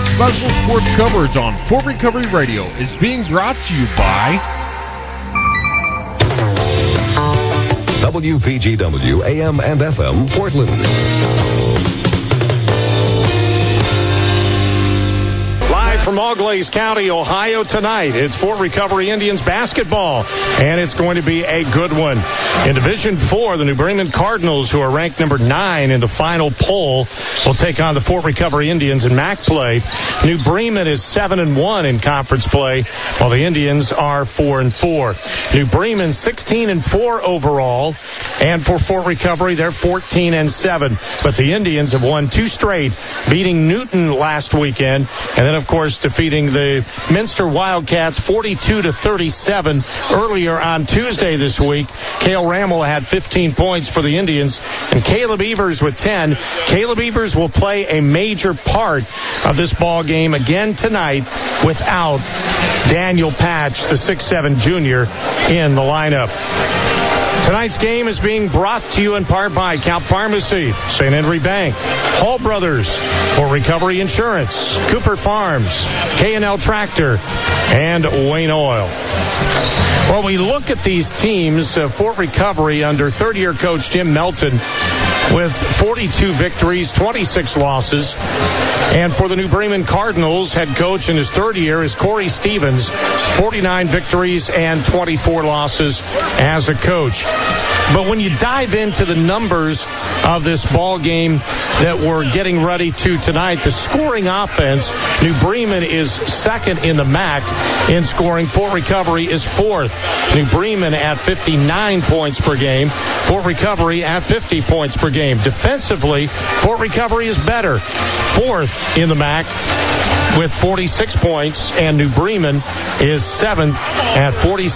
Special sports coverage on Fort Recovery Radio is being brought to you by WPGW AM and FM Portland. From Auglaize County, Ohio tonight, it's Fort Recovery Indians basketball, and it's going to be a good one. In Division 4, the New Bremen Cardinals, who are ranked number 9 in the final poll, will take on the Fort Recovery Indians in MAC play. New Bremen is 7-1 in conference play, while the Indians are 4-4. New Bremen 16-4 overall, and for Fort Recovery, they're 14-7. But the Indians have won 2 straight, beating Newton last weekend, and then, of course, defeating the Minster Wildcats 42-37 earlier on Tuesday this week. Cale Ramel had 15 points for the Indians, and Caleb Evers with 10. Caleb Evers will play a major part of this ball game again tonight without Daniel Patch, the 6'7 junior, in the lineup. Tonight's game is being brought to you in part by Calp Pharmacy, St. Henry Bank, Hall Brothers, Fort Recovery Insurance, Cooper Farms, K&L Tractor, and Wayne Oil. Well, we look at these teams, Fort Recovery under third-year coach Jim Melton with 42 victories, 26 losses. And for the New Bremen Cardinals, head coach in his third year is Corey Stevens, 49 victories and 24 losses as a coach. But when you dive into the numbers of this ball game that we're getting ready to tonight, the scoring offense, New Bremen is second in the MAC in scoring. Fort Recovery is fourth. New Bremen at 59 points per game. Fort Recovery at 50 points per game. Defensively, Fort Recovery is better. Fourth in the MAC with 46 points, and New Bremen is seventh at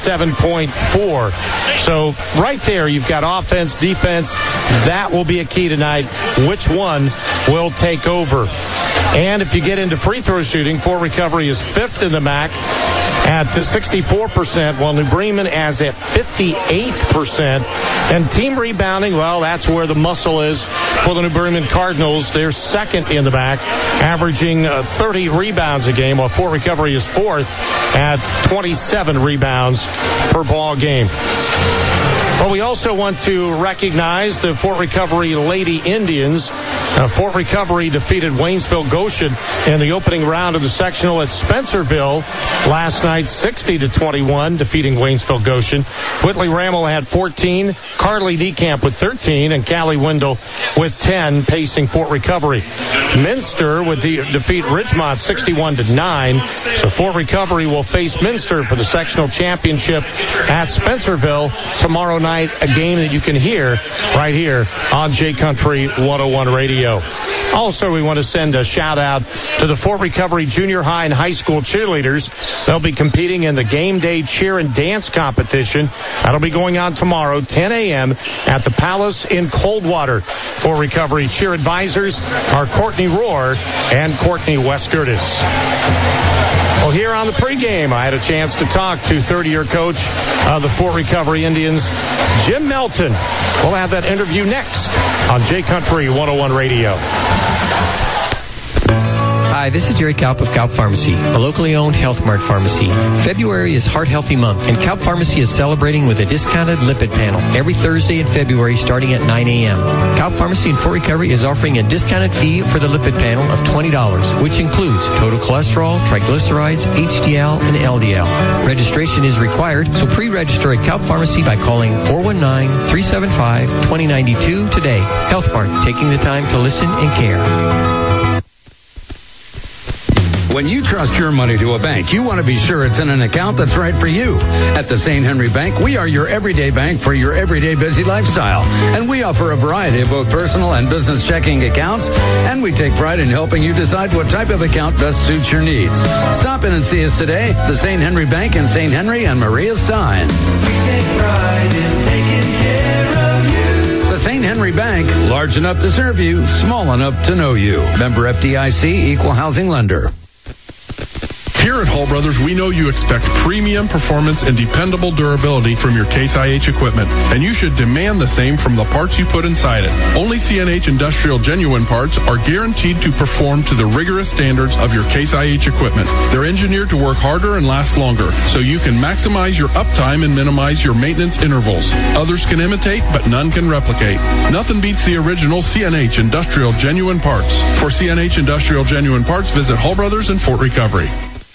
47.4. So right there, you've got offense, defense. That will be a key tonight. Which one will take over? And if you get into free throw shooting, Fort Recovery is fifth in the MAC at 64%, while New Bremen is at 58%. And team rebounding, well, that's where the muscle is for the New Bremen Cardinals. They're second in the MAC, averaging 30 rebounds a game, while Fort Recovery is fourth at 27 rebounds per ball game. Well, we also want to recognize the Fort Recovery Lady Indians. Fort Recovery defeated Waynesville Goshen in the opening round of the sectional at Spencerville last night, 60-21, defeating Waynesville Goshen. Whitley Ramel had 14, Carly Niekamp with 13, and Callie Wendell with 10, pacing Fort Recovery. Minster would defeat Ridgemont 61-9. So Fort Recovery will face Minster for the sectional championship at Spencerville tomorrow night, a game that you can hear right here on J Country 101 Radio. Also, we want to send a shout out to the Fort Recovery Junior High and High School cheerleaders. They'll be competing in the Game Day Cheer and Dance competition. That'll be going on tomorrow, 10 a.m. at the Palace in Coldwater. Fort Recovery cheer advisors are Courtney Rohr and Courtney Westgertis. Well, here on the pregame, I had a chance to talk to third-year coach of the Fort Recovery Indians, Jim Melton. We'll have that interview next on J Country 101 Radio. Hi, this is Jerry Kalp of Kalp Pharmacy, a locally owned Health Mart pharmacy. February is Heart Healthy Month, and Kalp Pharmacy is celebrating with a discounted lipid panel every Thursday in February starting at 9 a.m. Kalp Pharmacy in Fort Recovery is offering a discounted fee for the lipid panel of $20, which includes total cholesterol, triglycerides, HDL, and LDL. Registration is required, so pre-register at Kalp Pharmacy by calling 419-375-2092 today. Health Mart, taking the time to listen and care. When you trust your money to a bank, you want to be sure it's in an account that's right for you. At the St. Henry Bank, we are your everyday bank for your everyday busy lifestyle. And we offer a variety of both personal and business checking accounts. And we take pride in helping you decide what type of account best suits your needs. Stop in and see us today. The St. Henry Bank in St. Henry and Maria Stein. We take pride in taking care of you. The St. Henry Bank, large enough to serve you, small enough to know you. Member FDIC, Equal Housing Lender. Here at Hull Brothers, we know you expect premium performance and dependable durability from your Case IH equipment, and you should demand the same from the parts you put inside it. Only CNH Industrial Genuine parts are guaranteed to perform to the rigorous standards of your Case IH equipment. They're engineered to work harder and last longer, so you can maximize your uptime and minimize your maintenance intervals. Others can imitate, but none can replicate. Nothing beats the original CNH Industrial Genuine parts. For CNH Industrial Genuine parts, visit Hull Brothers in Fort Recovery.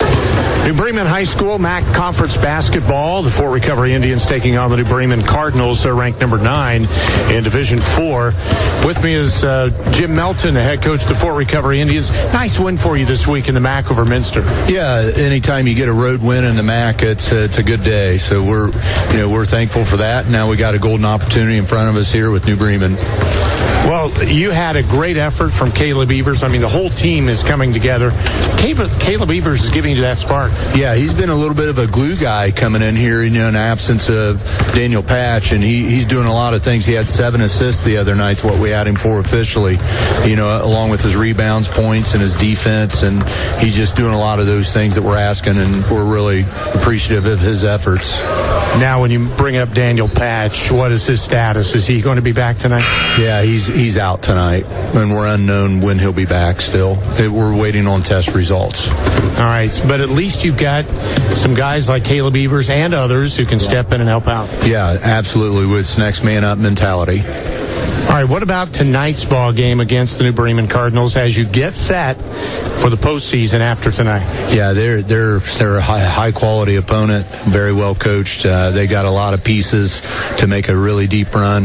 New Bremen High School MAC Conference basketball. The Fort Recovery Indians taking on the New Bremen Cardinals. They're ranked number 9 in Division 4. With me is Jim Melton, the head coach of the Fort Recovery Indians. Nice win for you this week in the MAC over Minster. Yeah, anytime you get a road win in the MAC, it's a good day. So we're thankful for that. Now we got a golden opportunity in front of us here with New Bremen. Well, you had a great effort from Caleb Evers. I mean, the whole team is coming together. Caleb Evers is giving you that spark. Yeah, he's been a little bit of a glue guy coming in here, in the absence of Daniel Patch, and he's doing a lot of things. He had 7 assists the other night, what we had him for officially, along with his rebounds, points, and his defense, and he's just doing a lot of those things that we're asking, and we're really appreciative of his efforts. Now, when you bring up Daniel Patch, what is his status? Is he going to be back tonight? Yeah, he's out tonight, and we're unknown when he'll be back still. We're waiting on test results. All right, but at least you've got some guys like Caleb Evers and others who can step in and help out. Yeah, absolutely, with this next man up mentality. All right, what about tonight's ball game against the New Bremen Cardinals as you get set for the postseason after tonight? Yeah, they're a high quality opponent, very well coached. They got a lot of pieces to make a really deep run.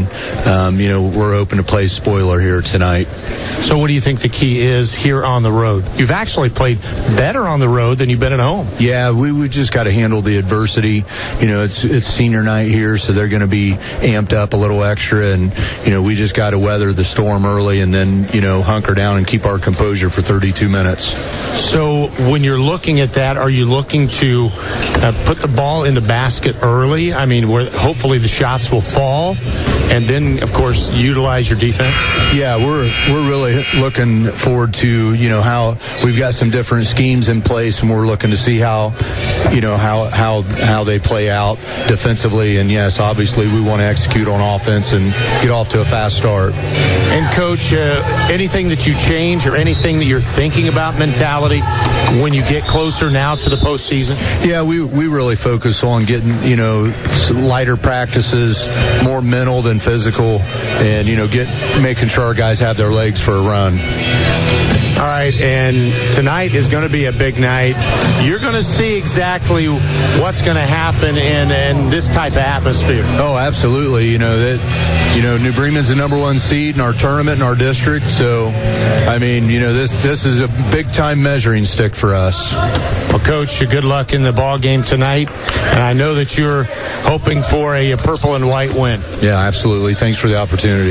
We're hoping to play spoiler here tonight. So what do you think the key is here on the road? You've actually played better on the road than you've been at home. Yeah, we just got to handle the adversity. It's senior night here, so they're going to be amped up a little extra, and we just got to weather the storm early and then hunker down and keep our composure for 32 minutes. So when you're looking at that, are you looking to put the ball in the basket early? I mean, where hopefully the shots will fall, and then of course utilize your defense. Yeah, we're really looking forward to how we've got some different schemes in place, and we're looking to see how they play out defensively. And yes, obviously we want to execute on offense and get off to a fast start. And Coach, anything that you change or anything that you're thinking about mentality when you get closer now to the postseason? Yeah, we really focus on getting lighter practices, more mental than physical, and making sure our guys have their legs for a run. All right, and tonight is going to be a big night. You're going to see exactly what's going to happen in this type of atmosphere. Oh, absolutely. New Bremen's the number 1 seed in our tournament in our district. So, I mean, this is a big-time measuring stick for us. Well, Coach, good luck in the ball game tonight. And I know that you're hoping for a purple and white win. Yeah, absolutely. Thanks for the opportunity.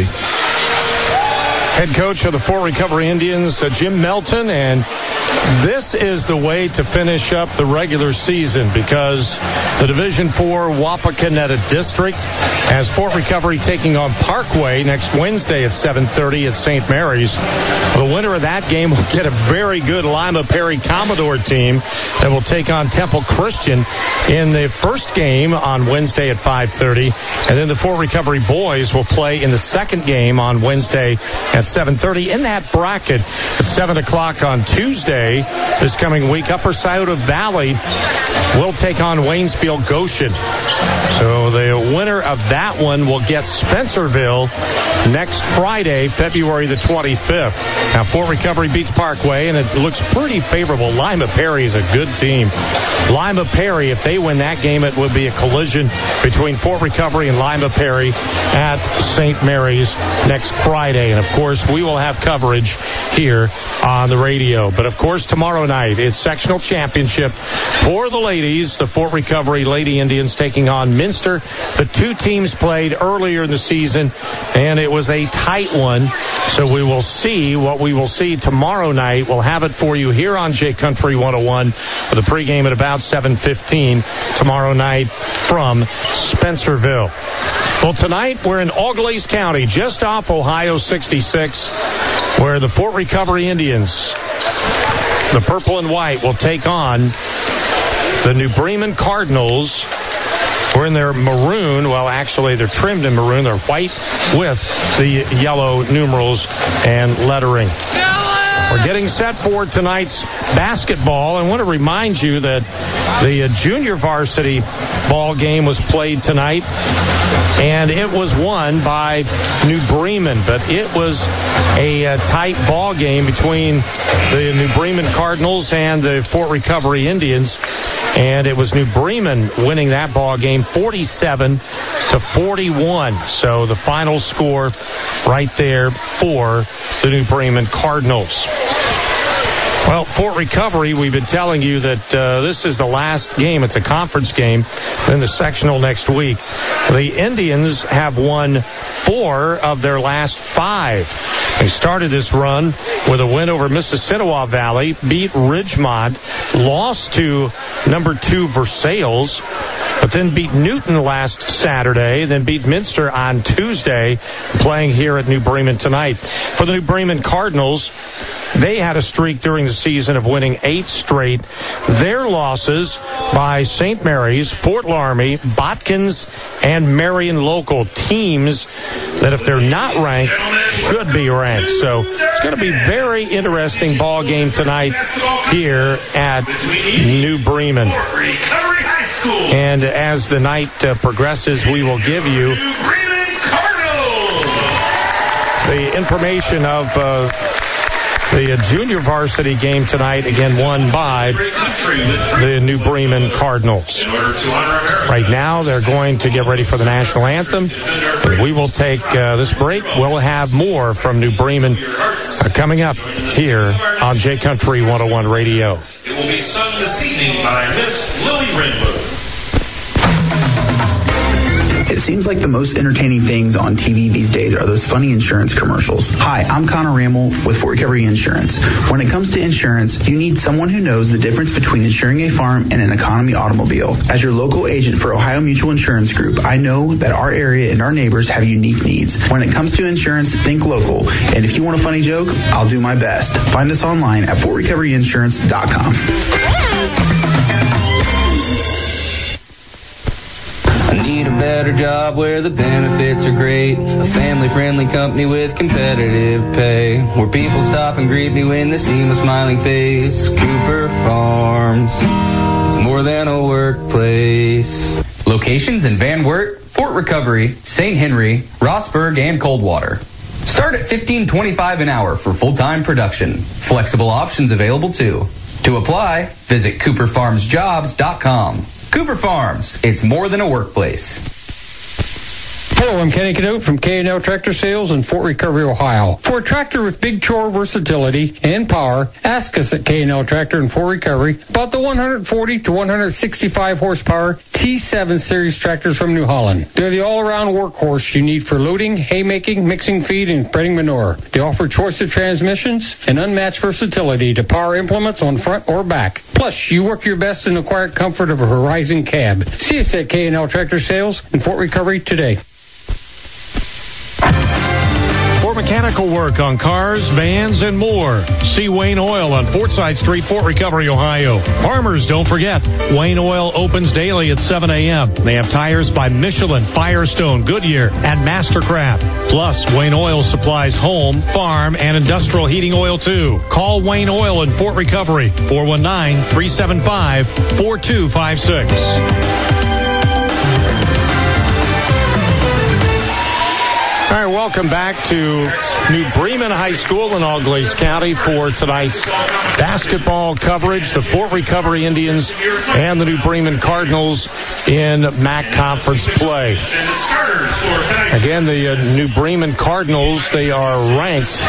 Head coach of the Fort Recovery Indians, Jim Melton, and this is the way to finish up the regular season because the Division 4 Wapakoneta District has Fort Recovery taking on Parkway next Wednesday at 7:30 at St. Mary's. The winner of that game will get a very good Lima Perry Commodore team that will take on Temple Christian in the first game on Wednesday at 5:30. And then the Fort Recovery boys will play in the second game on Wednesday at 7:30. In that bracket at 7 o'clock on Tuesday this coming week, Upper Scioto Valley will take on Waynesfield Goshen. So the winner of that one will get Spencerville next Friday, February the 25th. Now, Fort Recovery beats Parkway, and it looks pretty favorable. Lima Perry is a good team. Lima Perry, if they win that game, it would be a collision between Fort Recovery and Lima Perry at St. Mary's next Friday. And, of course, we will have coverage here on the radio. But, of course, tomorrow night, it's sectional championship for the ladies. The Fort Recovery Lady Indians taking on Minster. The two teams played earlier in the season, and it was a tight one. So we will see what we will see tomorrow night. We'll have it for you here on J Country 101 with a pregame at about 7:15 tomorrow night from Spencerville. Well, tonight we're in Auglaize County, just off Ohio 66, where the Fort Recovery Indians, the purple and white, will take on the New Bremen Cardinals were in their maroon. Well, actually, they're trimmed in maroon. They're white with the yellow numerals and lettering. We're getting set for tonight's basketball. I want to remind you that the junior varsity ball game was played tonight, and it was won by New Bremen, but it was a tight ball game between the New Bremen Cardinals and the Fort Recovery Indians, and it was New Bremen winning that ball game 47-41. So the final score right there for the New Bremen Cardinals. Well, Fort Recovery, we've been telling you that this is the last game. It's a conference game, then the sectional next week. The Indians have won 4 of their last 5. They started this run with a win over Mississinawa Valley, beat Ridgemont, lost to number 2 Versailles, but then beat Newton last Saturday, then beat Minster on Tuesday, playing here at New Bremen tonight. For the New Bremen Cardinals, they had a streak during the season of winning 8 straight. Their losses by St. Mary's, Fort Laramie, Botkins, and Marion Local, teams that if they're not ranked, should be ranked. So it's going to be very interesting ball game tonight here at New Bremen. And as the night progresses, we will give you the information of the junior varsity game tonight, again won by the New Bremen Cardinals. Right now, they're going to get ready for the national anthem. And we will take this break. We'll have more from New Bremen coming up here on J Country 101 Radio. It will be sung this evening by Miss Lily Redwood. It seems like the most entertaining things on TV these days are those funny insurance commercials. Hi, I'm Connor Ramel with Fort Recovery Insurance. When it comes to insurance, you need someone who knows the difference between insuring a farm and an economy automobile. As your local agent for Ohio Mutual Insurance Group, I know that our area and our neighbors have unique needs. When it comes to insurance, think local. And if you want a funny joke, I'll do my best. Find us online at fortrecoveryinsurance.com. I need a better job where the benefits are great. A family-friendly company with competitive pay. Where people stop and greet me when they see my smiling face. Cooper Farms. It's more than a workplace. Locations in Van Wert, Fort Recovery, St. Henry, Rossburg, and Coldwater. Start at $15.25 an hour for full-time production. Flexible options available too. To apply, visit CooperFarmsJobs.com. Cooper Farms, it's more than a workplace. Hello, I'm Kenny Cadote from K&L Tractor Sales in Fort Recovery, Ohio. For a tractor with big chore versatility and power, ask us at K&L Tractor in Fort Recovery about the 140 to 165 horsepower T7 series tractors from New Holland. They're the all-around workhorse you need for loading, haymaking, mixing feed, and spreading manure. They offer choice of transmissions and unmatched versatility to power implements on front or back. Plus, you work your best in the quiet comfort of a Horizon cab. See us at K&L Tractor Sales in Fort Recovery today. For mechanical work on cars, vans, and more, see Wayne Oil on Fortside Street, Fort Recovery, Ohio. Farmers, don't forget, Wayne Oil opens daily at 7 a.m. They have tires by Michelin, Firestone, Goodyear, and Mastercraft. Plus, Wayne Oil supplies home, farm, and industrial heating oil, too. Call Wayne Oil in Fort Recovery, 419-375-4256. All right, welcome back to New Bremen High School in Auglaize County for tonight's basketball coverage. The Fort Recovery Indians and the New Bremen Cardinals in MAC Conference play. Again, the New Bremen Cardinals, they are ranked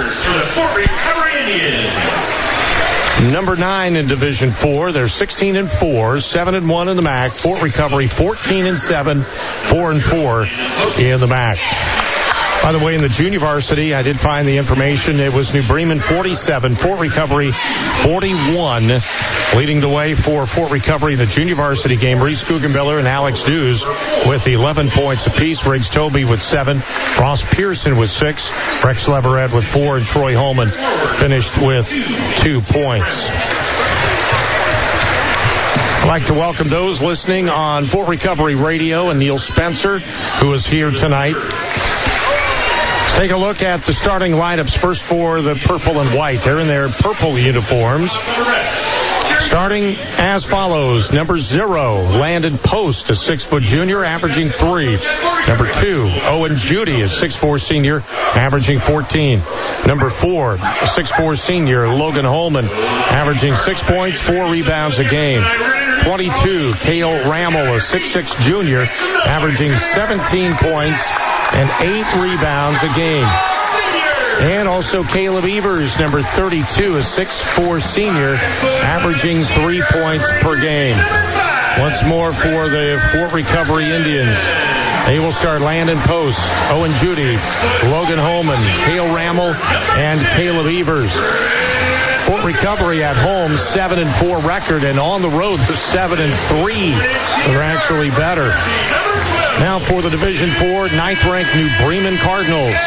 number 9 in Division 4. They're 16-4, 7-1 in the MAC. Fort Recovery 14-7, 4-4 in the MAC. By the way, in the junior varsity, I did find the information. It was New Bremen 47, Fort Recovery 41. Leading the way for Fort Recovery in the junior varsity game, Reese Guggenbiller and Alex Dews with 11 points apiece. Riggs Toby with 7. Ross Pearson with 6. Rex Leverett with 4. And Troy Holman finished with 2 points. I'd like to welcome those listening on Fort Recovery Radio and Neil Spencer, who is here tonight. Take a look at the starting lineups first for the purple and white. They're in their purple uniforms. Starting as follows. Number 0, Landon Post, a 6-foot junior, averaging 3. Number 2, Owen Judy, a 6'4 senior, averaging 14. Number 4, a 6'4 senior, Logan Holman, averaging 6 points, 4 rebounds a game. 22, Cale Rammel, a 6'6 junior, averaging 17 points and 8 rebounds a game. And also Caleb Evers, number 32, a 6'4 senior, averaging 3 points per game. Once more for the Fort Recovery Indians. They will start Landon Post, Owen Judy, Logan Holman, Cale Rammel, and Caleb Evers. Fort Recovery at home, 7-4 record, and on the road, they're 7-3. So they're actually better. Now for the Division IV, 9th-ranked New Bremen Cardinals.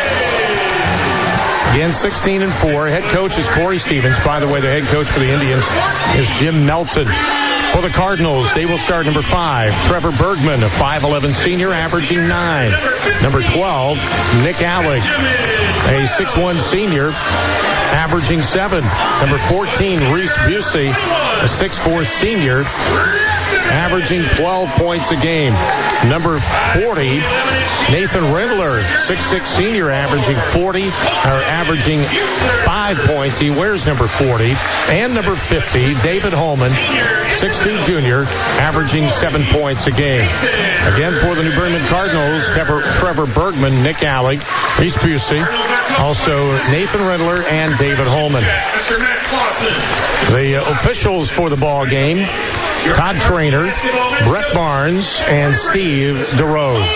Again, 16-4. Head coach is Corey Stevens. By the way, the head coach for the Indians is Jim Melton. For the Cardinals, they will start number 5, Trevor Bergman, a 5'11 senior, averaging 9. Number 12, Nick Alec, a 6'1 senior, averaging 7. Number 14, Reese Busey, a 6'4 senior, averaging 12 points a game. Number 40, Nathan Rindler, 6'6 senior, averaging 5 points. He wears number 40. And number 50, David Holman, 6'2 junior, averaging 7 points a game. Again, for the New Bremen Cardinals, Trevor Bergman, Nick Alec, Reese Busey, also Nathan Rindler, and David Holman. The officials for the ball game, Todd Traynor, Brett Barnes, and Steve DeRose.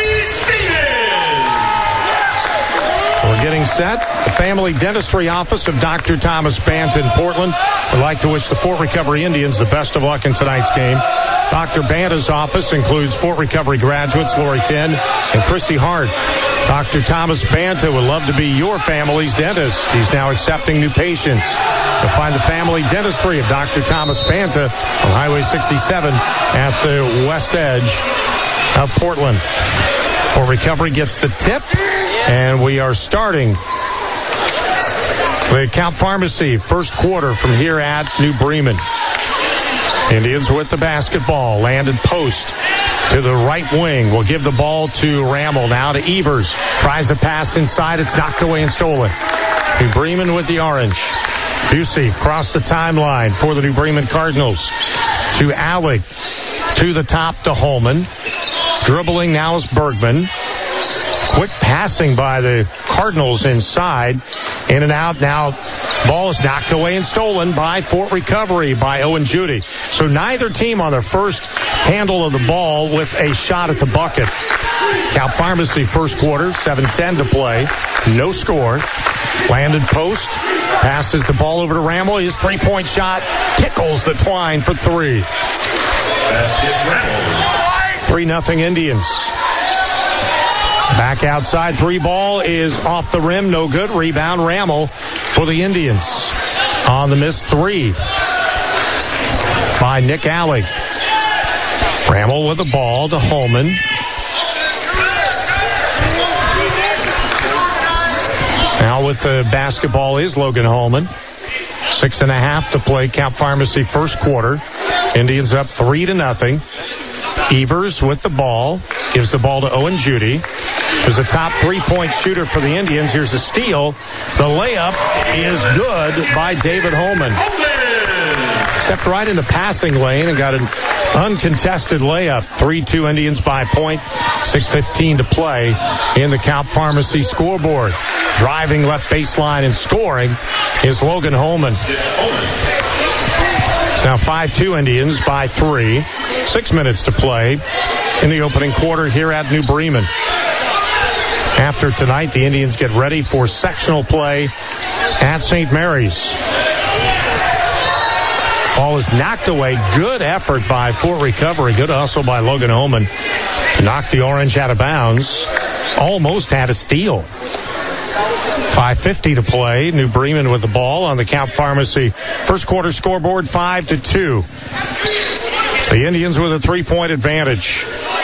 We're getting set. The Family Dentistry Office of Dr. Thomas Banta in Portland would like to wish the Fort Recovery Indians the best of luck in tonight's game. Dr. Banta's office includes Fort Recovery graduates Lori Tinn and Chrissy Hart. Dr. Thomas Banta would love to be your family's dentist. He's now accepting new patients. You'll find the Family Dentistry of Dr. Thomas Banta on Highway 67 at the west edge of Portland. Fort Recovery gets the tip, and we are starting the Count Pharmacy first quarter from here at New Bremen. Indians with the basketball. Landon Post to the right wing. Will give the ball to Rammel. Now to Evers. Tries a pass inside. It's knocked away and stolen. New Bremen with the orange. Busey across the timeline for the New Bremen Cardinals. To Alec. To the top to Holman. Dribbling now is Bergman. Quick passing by the Cardinals inside. In and out. Now ball is knocked away and stolen by Fort Recovery by Owen Judy. So neither team on their first handle of the ball with a shot at the bucket. Count Pharmacy first quarter, 7:10 to play. No score. Landon Post passes the ball over to Rammel. His three-point shot tickles the twine for 3. 3-0 Indians. Back outside, 3 ball is off the rim, no good. Rebound, Rammel for the Indians. On the missed 3 by Nick Alec. Rammel with the ball to Holman. Now with the basketball is Logan Holman. 6.5 to play. Count Pharmacy first quarter. Indians up 3-0. Evers with the ball. Gives the ball to Owen Judy. Who's a top 3-point shooter for the Indians. Here's a steal. The layup is good by David Holman. Stepped right in the passing lane and got an uncontested layup. 3-2 Indians by point. 6:15 to play in the Count Pharmacy scoreboard. Driving left baseline and scoring is Logan Holman. Now 5-2 Indians by 3. 6 minutes to play in the opening quarter here at New Bremen. After tonight, the Indians get ready for sectional play at St. Mary's. Ball is knocked away. Good effort by Fort Recovery. Good hustle by Logan Holman. Knocked the orange out of bounds. Almost had a steal. 5:50 to play. New Bremen with the ball on the Count Pharmacy first quarter scoreboard, 5-2. The Indians with a 3-point advantage.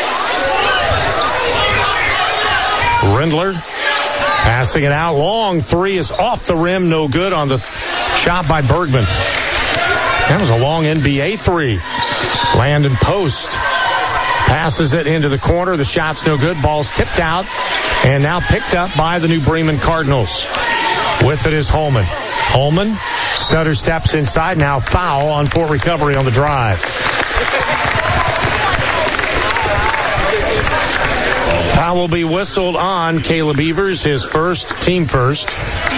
Rindler passing it out. Long three is off the rim. No good on the shot by Bergman. That was a long NBA three. Landon Post passes it into the corner. The shot's no good. Ball's tipped out and now picked up by the New Bremen Cardinals. With it is Holman. Holman, stutter steps inside. Now foul on Fort Recovery on the drive. Foul will be whistled on Caleb Evers, his first, team first.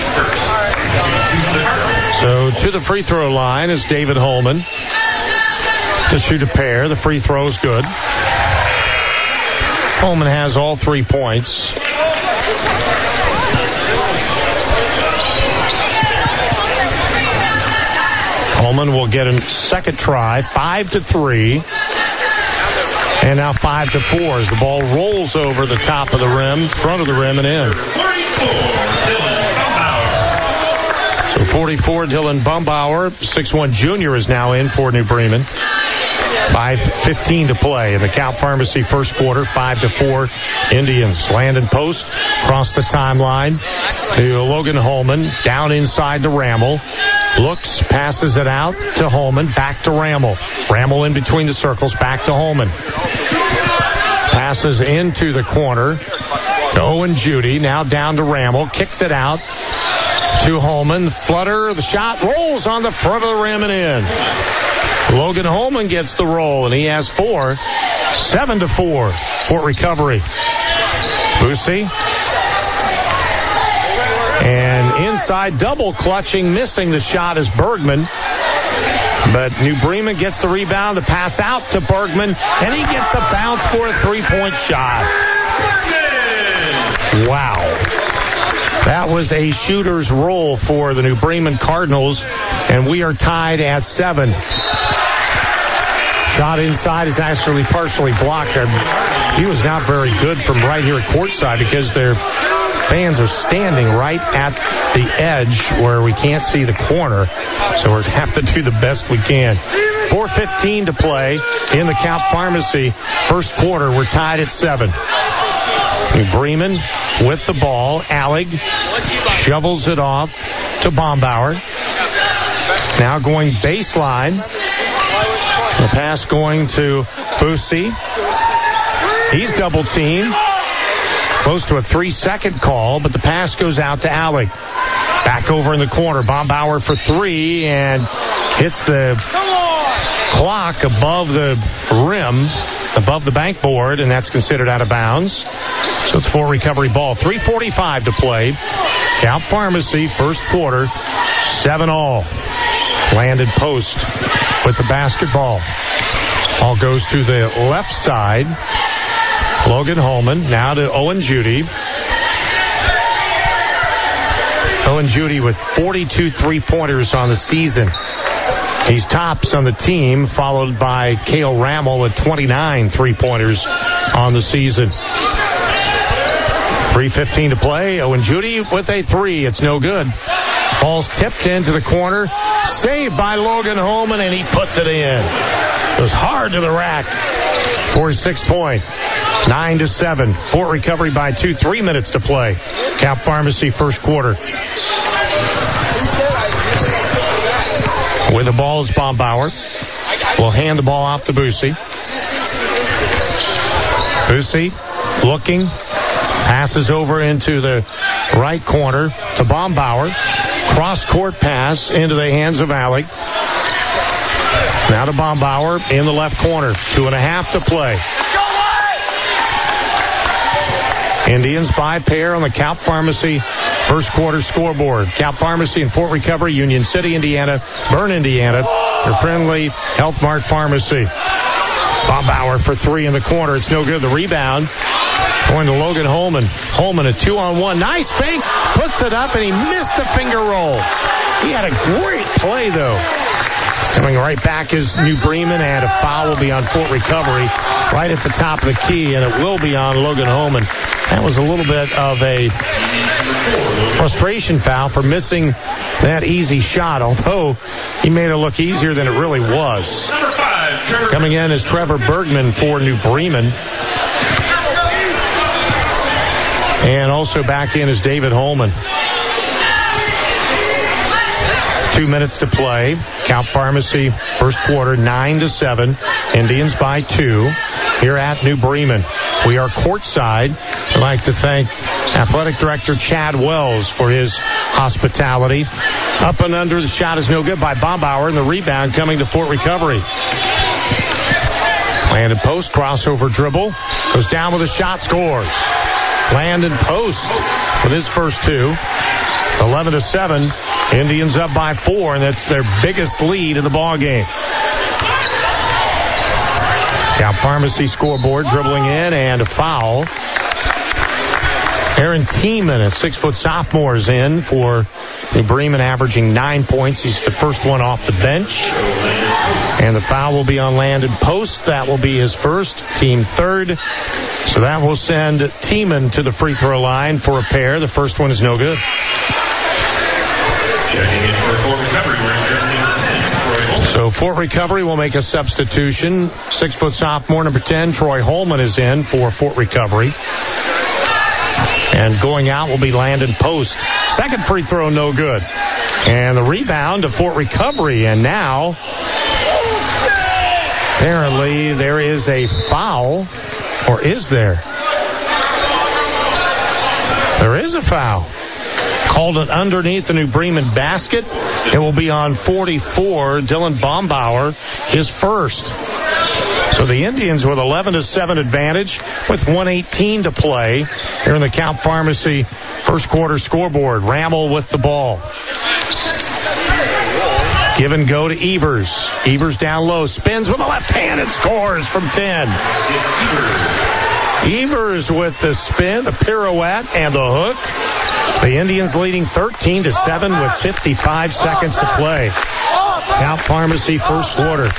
So to the free throw line is David Holman to shoot a pair. The free throw is good. Holman has all 3 points. Holman will get a second try, 5-3. And now 5-4 as the ball rolls over the top of the rim, front of the rim, and in. So 44, Dylan Bumbauer, 6'1" junior, is now in for New Bremen. 5:15 to play in the Count Pharmacy first quarter, 5-4 Indians. Landon Post across the timeline to Logan Holman, down inside to Rammel. Looks, passes it out to Holman, back to Rammel. Rammel in between the circles, back to Holman. Passes into the corner to Owen Judy, now down to Rammel, kicks it out to Holman. Flutter, the shot rolls on the front of the rim and in. Logan Holman gets the roll, and he has 4. 7-4, Fort Recovery. Boosie. And inside, double clutching, missing the shot is Bergman. But New Bremen gets the rebound, the pass out to Bergman, and he gets the bounce for a 3-point shot. Wow. That was a shooter's roll for the New Bremen Cardinals, and we are tied at 7. Shot inside is actually partially blocked. He was not very good from right here at courtside because their fans are standing right at the edge where we can't see the corner. So we're going to have to do the best we can. 4:15 to play in the Count Pharmacy first quarter. We're tied at 7. New Bremen with the ball. Allig shovels it off to Bombauer. Now going baseline. The pass going to Boosie. He's double teamed. Close to a 3-second call, but the pass goes out to Allig. Back over in the corner. Bombauer for 3 and hits the clock above the rim, above the backboard, and that's considered out of bounds. So it's Fort Recovery ball. 3:45 to play. Count Pharmacy first quarter, 7-all. Landon Post with the basketball. Ball goes to the left side. Logan Holman now to Owen Judy. Owen Judy with 42 3-pointers on the season. He's tops on the team, followed by Cale Rammel with 29 3-pointers on the season. 3:15 to play. Owen Judy with a 3. It's no good. Ball's tipped into the corner. Saved by Logan Holman, and he puts it in. It was hard to the rack for his 6-point. 9-7. Fort Recovery by 2. 3 minutes to play. Count Pharmacy first quarter. With the ball is Bombauer. Will hand the ball off to Boosie. Boosie looking. Passes over into the right corner to Bombauer. Cross-court pass into the hands of Allig. Now to Bombauer in the left corner. 2.5 to play. Indians by pair on the Count Pharmacy first quarter scoreboard. Count Pharmacy in Fort Recovery, Union City, Indiana, Bern, Indiana. Your friendly Health Mart Pharmacy. Bombauer for 3 in the corner. It's no good. The rebound going to Logan Holman. Holman a 2-on-1. Nice fake. Puts it up, and he missed the finger roll. He had a great play, though. Coming right back is New Bremen, and a foul will be on Fort Recovery right at the top of the key, and it will be on Logan Holman. That was a little bit of a frustration foul for missing that easy shot, although he made it look easier than it really was. Coming in is Trevor Bergman for New Bremen. And also back in is David Holman. 2 minutes to play. Count Pharmacy, first quarter, 9-7. Indians by 2 here at New Bremen. We are courtside. I'd like to thank Athletic Director Chad Wells for his hospitality. Up and under, the shot is no good by Bombauer, and the rebound coming to Fort Recovery. Landon Post, crossover dribble, goes down with a shot, scores. Landon Post with his first 2. It's 11-7. Indians up by 4, and that's their biggest lead in the ball game. Count Pharmacy scoreboard, dribbling in, and a foul. Aaron Tiemann, a 6-foot sophomore, is in for New Bremen, averaging 9 points. He's the first one off the bench. And the foul will be on Landon Post. That will be his first, team third. So that will send Tiemann to the free throw line for a pair. The first one is no good. Checking in for Fort Recovery, we're addressing number 10, Troy Holman. So Fort Recovery will make a substitution. 6-foot sophomore, number 10, Troy Holman, is in for Fort Recovery. And going out will be Landon Post. Second free throw, no good. And the rebound to Fort Recovery. And now, apparently, there is a foul. Or is there? There is a foul. Called it underneath the New Bremen basket. It will be on 44, Dylan Bombauer, his first. So the Indians with 11-7 advantage with 1:18 to play here in the Count Pharmacy first quarter scoreboard. Rammel with the ball. Give and go to Evers. Evers down low, spins with the left hand and scores from 10. Evers with the spin, the pirouette, and the hook. The Indians leading 13-7 with 55 seconds to play. Count Pharmacy first quarter.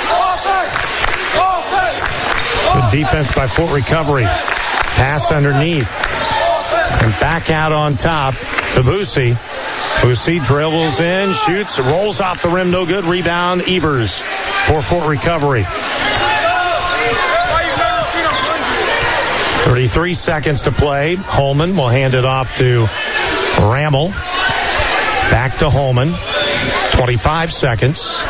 Good defense by Fort Recovery. Pass underneath. And back out on top to Boosie. Boosie dribbles in, shoots, rolls off the rim, no good. Rebound, Evers for Fort Recovery. 33 seconds to play. Holman will hand it off to Rammel. Back to Holman. 25 seconds.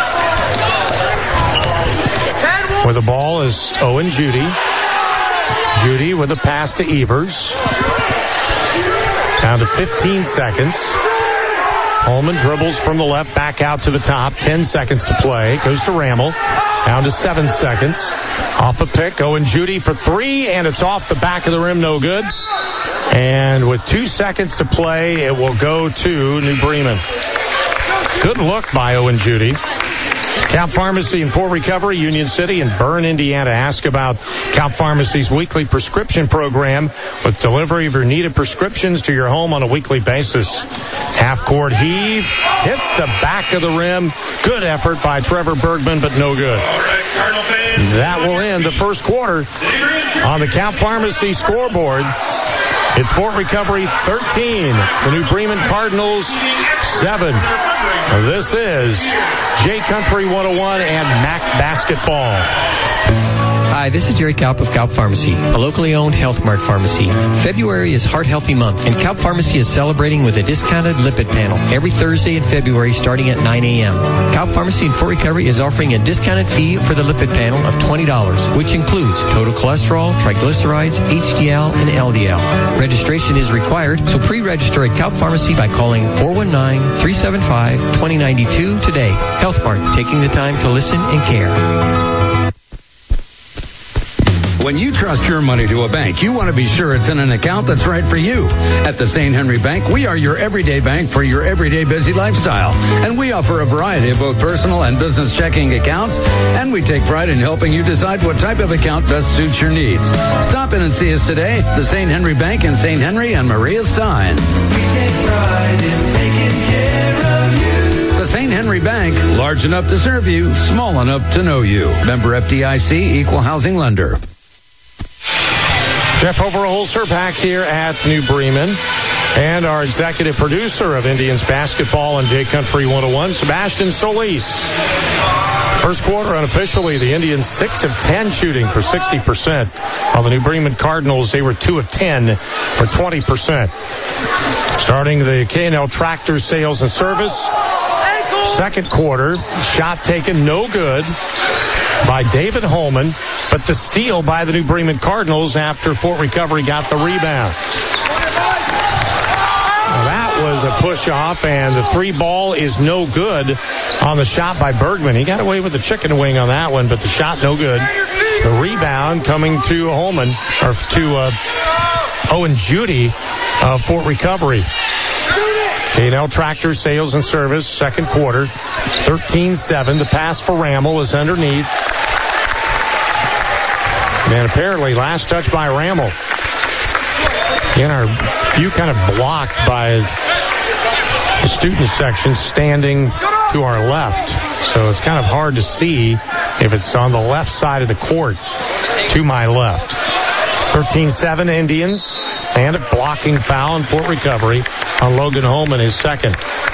Where the ball is Owen Judy. Judy with a pass to Evers. Down to 15 seconds. Holman dribbles from the left, back out to the top. 10 seconds to play. Goes to Rammel. Down to 7 seconds. Off a pick. Owen Judy for 3, and it's off the back of the rim. No good. And with 2 seconds to play, it will go to New Bremen. Good look by Owen Judy. Count Pharmacy in Fort Recovery, Union City, and Bern, Indiana. Ask about Count Pharmacy's weekly prescription program with delivery of your needed prescriptions to your home on a weekly basis. Half-court heave, hits the back of the rim. Good effort by Trevor Bergman, but no good. That will end the first quarter on the Count Pharmacy scoreboard. It's Fort Recovery 13, the New Bremen Cardinals 7. This is J Country 101 and MAC Basketball. Hi, this is Jerry Kaup of Kaup Pharmacy, a locally owned Health Mart pharmacy. February is Heart Healthy Month, and Kaup Pharmacy is celebrating with a discounted lipid panel every Thursday in February starting at 9 a.m. Kaup Pharmacy in Fort Recovery is offering a discounted fee for the lipid panel of $20, which includes total cholesterol, triglycerides, HDL, and LDL. Registration is required, so pre-register at Kaup Pharmacy by calling 419-375-2092 today. Health Mart, taking the time to listen and care. When you trust your money to a bank, you want to be sure it's in an account that's right for you. At the St. Henry Bank, we are your everyday bank for your everyday busy lifestyle. And we offer a variety of both personal and business checking accounts. And we take pride in helping you decide what type of account best suits your needs. Stop in and see us today. The St. Henry Bank in St. Henry and Maria Stein. We take pride in taking care of you. The St. Henry Bank, large enough to serve you, small enough to know you. Member FDIC, Equal Housing Lender. Jeff Overholzer back here at New Bremen. And our executive producer of Indians basketball on J Country 101, Sebastian Solis. First quarter, unofficially, the Indians 6 of 10 shooting for 60%. While the New Bremen Cardinals, they were 2 of 10 for 20%. Starting the K&L Tractor Sales and Service. Second quarter, shot taken no good by David Holman, but the steal by the New Bremen Cardinals after Fort Recovery got the rebound. That was a push-off, and the 3-ball is no good on the shot by Bergman. He got away with the chicken wing on that one, but the shot no good. The rebound coming to Holman, or to Owen Judy of Fort Recovery. K&L Tractor Sales and Service, second quarter, 13-7. The pass for Rammel is underneath. And apparently, last touch by Rammel. In our view kind of blocked by the student section standing to our left. So it's kind of hard to see if it's on the left side of the court to my left. 13-7 Indians and a blocking foul in Fort Recovery on Logan Holman, his second.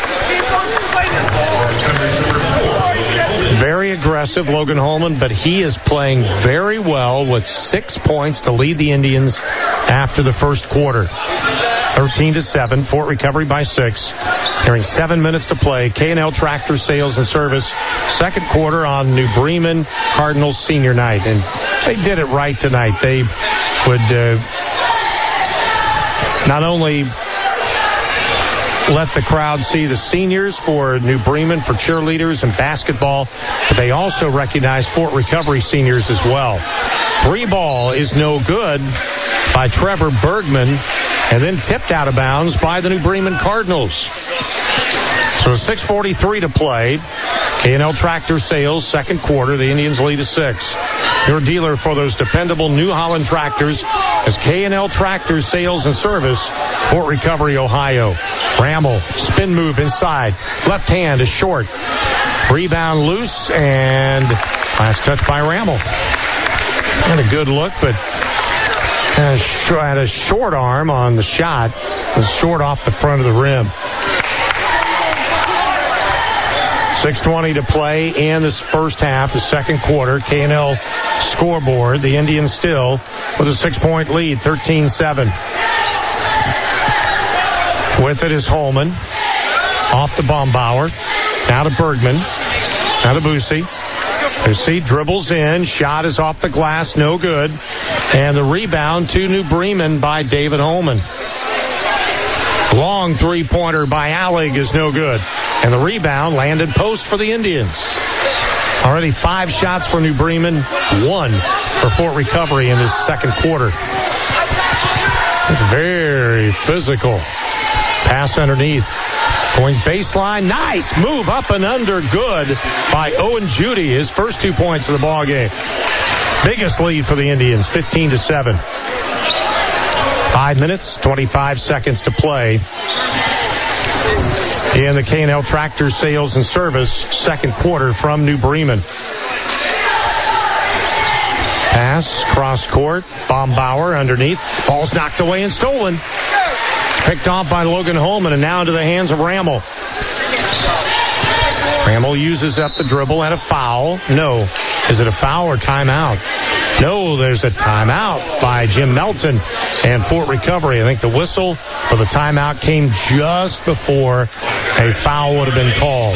Very aggressive, Logan Holman, but he is playing very well with 6 points to lead the Indians after the first quarter. 13-7, Fort Recovery by 6. During 7 minutes to play, K&L Tractor Sales and Service, second quarter on New Bremen Cardinals senior night. And they did it right tonight. They would not only let the crowd see the seniors for New Bremen for cheerleaders and basketball, but they also recognize Fort Recovery seniors as well. 3-ball is no good by Trevor Bergman, and then tipped out of bounds by the New Bremen Cardinals. So 6:43 to play. K&L Tractor Sales, second quarter. The Indians lead to 6. Your dealer for those dependable New Holland tractors is K&L Tractor Sales and Service, Fort Recovery, Ohio. Rammel, spin move inside. Left hand is short. Rebound loose, and last touch by Rammel. And a good look, but had a short arm on the shot. It was short off the front of the rim. 6:20 to play in this first half, the second quarter. K&L scoreboard. The Indians still with a 6-point lead, 13-7. With it is Holman. Off to Bombauer. Now to Bergman. Now to Boosie. Boosie dribbles in. Shot is off the glass. No good. And the rebound to New Bremen by David Holman. Long three-pointer by Allig is no good. And the rebound landed post for the Indians. Already 5 shots for New Bremen, 1 for Fort Recovery in this second quarter. It's very physical. Pass underneath. Going baseline. Nice move up and under. Good by Owen Judy. His first 2 points of the ball game. Biggest lead for the Indians, 15-7. 5 minutes, 25 seconds to play in the K&L Tractor Sales and Service second quarter from New Bremen. Pass, cross court, Bombauer underneath. Ball's knocked away and stolen. Picked off by Logan Holman and now into the hands of Rammel. Rammel uses up the dribble and a foul. No. Is it a foul or timeout? No, there's a timeout by Jim Melton and Fort Recovery. I think the whistle for the timeout came just before a foul would have been called.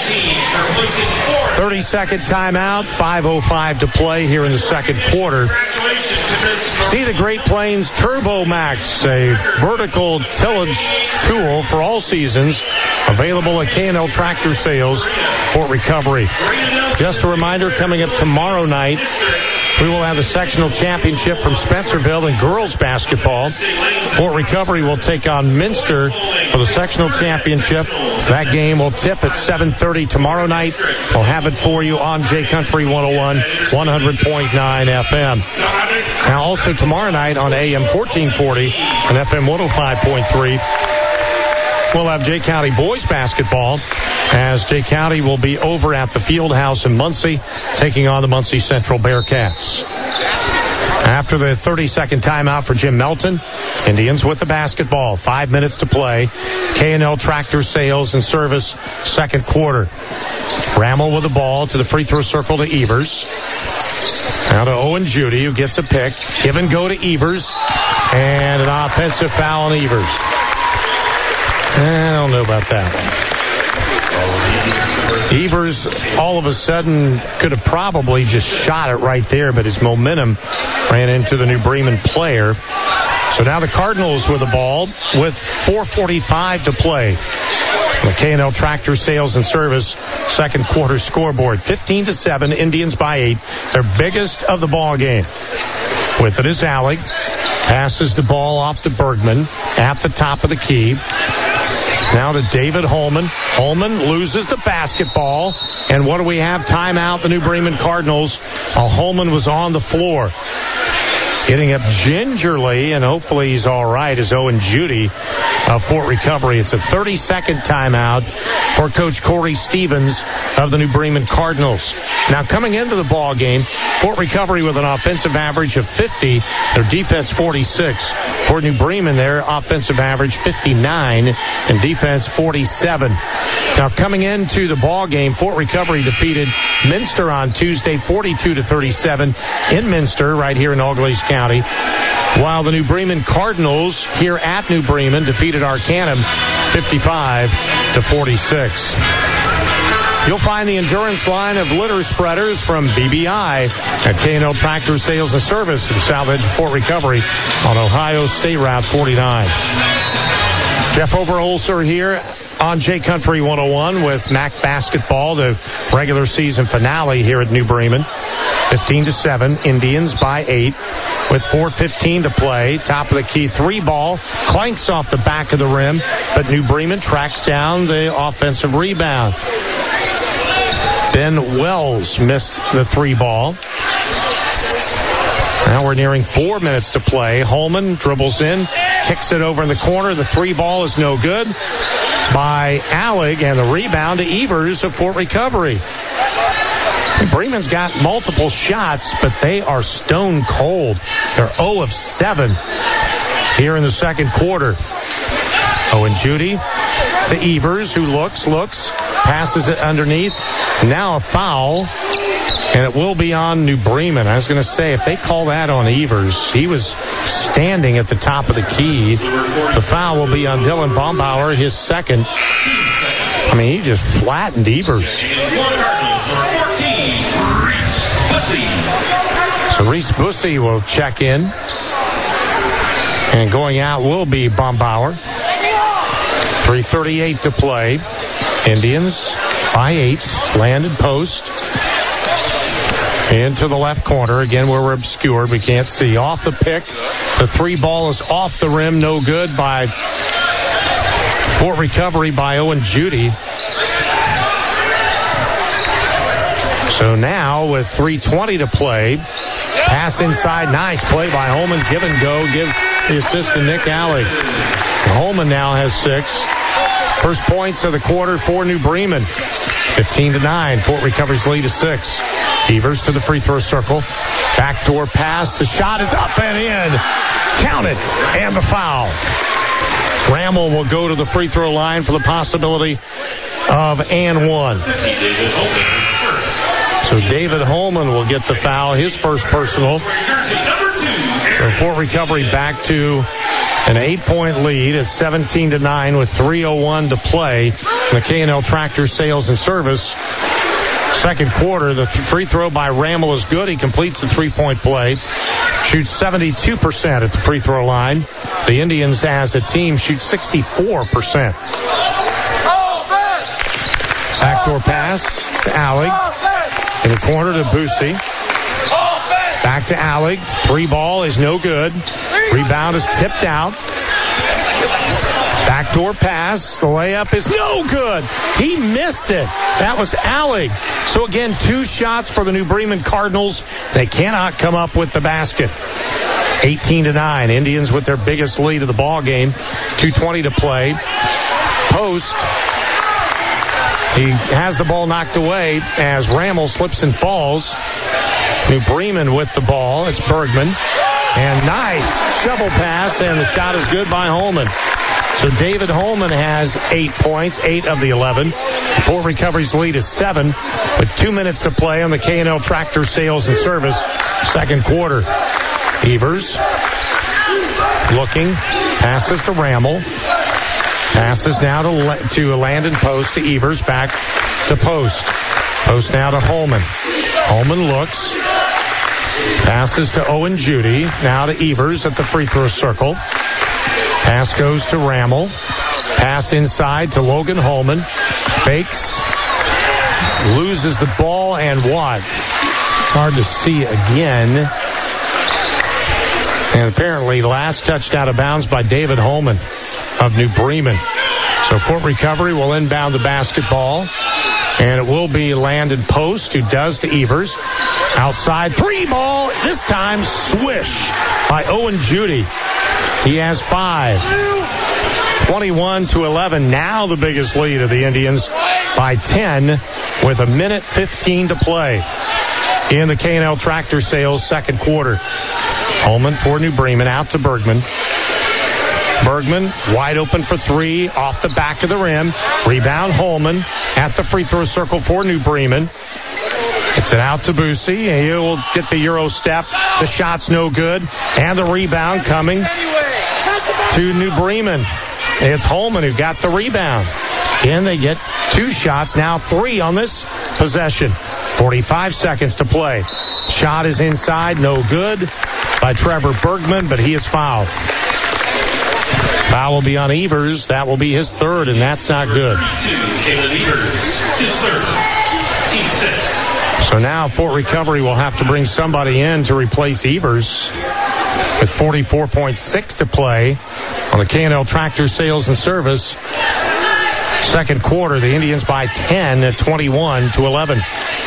30-second timeout, 5:05 to play here in the second quarter. See the Great Plains Turbo Max, a vertical tillage tool for all seasons, available at K&L Tractor Sales, Fort Recovery. Just a reminder, coming up tomorrow night, we will have the sectional championship from Spencerville in girls basketball. Fort Recovery will take on Minster for the sectional championship. That game will tip at 7:30 tomorrow night. We'll have it for you on J Country 101, 100.9 FM. Now also tomorrow night on AM 1440 and FM 105.3, we'll have J County boys basketball, as J County will be over at the Field House in Muncie, taking on the Muncie Central Bearcats. After the 30-second timeout for Jim Melton, Indians with the basketball. 5 minutes to play. K&L Tractor Sales and Service, second quarter. Rammel with the ball to the free throw circle to Evers. Now to Owen Judy, who gets a pick. Give and go to Evers. And an offensive foul on Evers. I don't know about that one. Evers, all of a sudden, could have probably just shot it right there, but his momentum ran into the New Bremen player. So now the Cardinals with the ball with 4:45 to play. The K&L Tractor Sales and Service second quarter scoreboard. 15-7, Indians by 8. Their biggest of the ball game. With it is Alec. Passes the ball off to Bergman at the top of the key. Now to David Holman. Holman loses the basketball. And what do we have? Timeout, the New Bremen Cardinals. Holman was on the floor. Getting up gingerly, and hopefully he's all right, is Owen Judy of Fort Recovery. It's a 30-second timeout for Coach Corey Stevens of the New Bremen Cardinals. Now, coming into the ball game, Fort Recovery with an offensive average of 50, their defense 46. For New Bremen, their offensive average 59 and defense 47. Now, coming into the ball game, Fort Recovery defeated Minster on Tuesday 42-37 in Minster, right here in Auglaize County, while the New Bremen Cardinals here at New Bremen defeated Arcanum 55-46. You'll find the endurance line of litter spreaders from BBI at K&L Tractor Sales and Service in South Edge of Fort Recovery on Ohio State Route 49. Jeff Overholser here on J Country 101 with MAC basketball, the regular season finale here at New Bremen. 15-7, Indians by 8 with 4:15 to play. Top of the key, 3-ball, clanks off the back of the rim, but New Bremen tracks down the offensive rebound. Ben Wells missed the 3-ball. Now we're nearing 4 minutes to play. Holman dribbles in, kicks it over in the corner. The 3-ball is no good by Alleg, and the rebound to Evers of Fort Recovery. Bremen's got multiple shots, but they are stone cold. They're 0 of 7 here in the second quarter. Owen Judy to Evers, who looks, passes it underneath. Now a foul, and it will be on New Bremen. I was going to say, if they call that on Evers, he was standing at the top of the key. The foul will be on Dylan Bombauer, his second. I mean, he just flattened Evers. So Reese Bussey will check in. And going out will be Bombauer. 3:38 to play. Indians by 8. Landed post. Into the left corner. Again, where we're obscured. We can't see. Off the pick. The 3-ball is off the rim. No good by Fort Recovery by Owen Judy. So now with 3:20 to play, pass inside, nice play by Holman, give and go, give the assist to Nick Alleg. Holman now has 6. First points of the quarter for New Bremen. 15-9, Fort Recovery's lead is 6. Evers to the free throw circle, backdoor pass, the shot is up and in, count it, and the foul. Rammel will go to the free throw line for the possibility of and 1. So David Holman will get the foul, his first personal. So Fort Recovery back to an 8-point lead at 17-9 with 3:01 to play. The K&L Tractor Sales and Service. Second quarter, the free throw by Rammel is good. He completes the 3-point play. Shoots 72% at the free throw line. The Indians as a team shoot 64%. Backdoor pass to Alleg. In the corner to Bussey. Back to Alleg. 3-ball is no good. Rebound is tipped out. Backdoor pass. The layup is no good. He missed it. That was Alleg. So again, 2 shots for the New Bremen Cardinals. They cannot come up with the basket. 18-9. Indians with their biggest lead of the ball game. 2:20 to play. Post. He has the ball knocked away as Rammel slips and falls. New Bremen with the ball. It's Bergman. And nice shovel pass, and the shot is good by Holman. So David Holman has 8 points, 8 of the 11. Fort Recovery's lead is 7 with 2 minutes to play on the K&L Tractor Sales and Service second quarter. Evers looking, passes to Rammel. Passes now to Landon Post to Evers, back to Post. Post now to Holman. Holman looks, passes to Owen Judy, now to Evers at the free throw circle. Pass goes to Rammel. Pass inside to Logan Holman. Fakes. Loses the ball and what? Hard to see again. And apparently last touched out of bounds by David Holman of New Bremen. So Fort Recovery will inbound the basketball. And it will be Landon Post who does to Evers. Outside three ball. This time swish by Owen Judy. He has 5. 21-11. Now the biggest lead of the Indians by 10 with 1:15 to play in the K&L Tractor Sales second quarter. Holman for New Bremen, out to Bergman. Bergman wide open for 3 off the back of the rim. Rebound Holman at the free throw circle for New Bremen. It's it out to Boosie. He will get the Euro step. The shot's no good. And the rebound coming to New Bremen. It's Holman who got the rebound. And they get 2 shots, now 3 on this possession. 45 seconds to play. Shot is inside, no good by Trevor Bergman, but he is fouled. Foul will be on Evers. That will be his 3rd, and that's not good. So now Fort Recovery will have to bring somebody in to replace Evers with 44.6 to play on the K&L Tractor Sales and Service second quarter. The Indians by 10 at 21-11.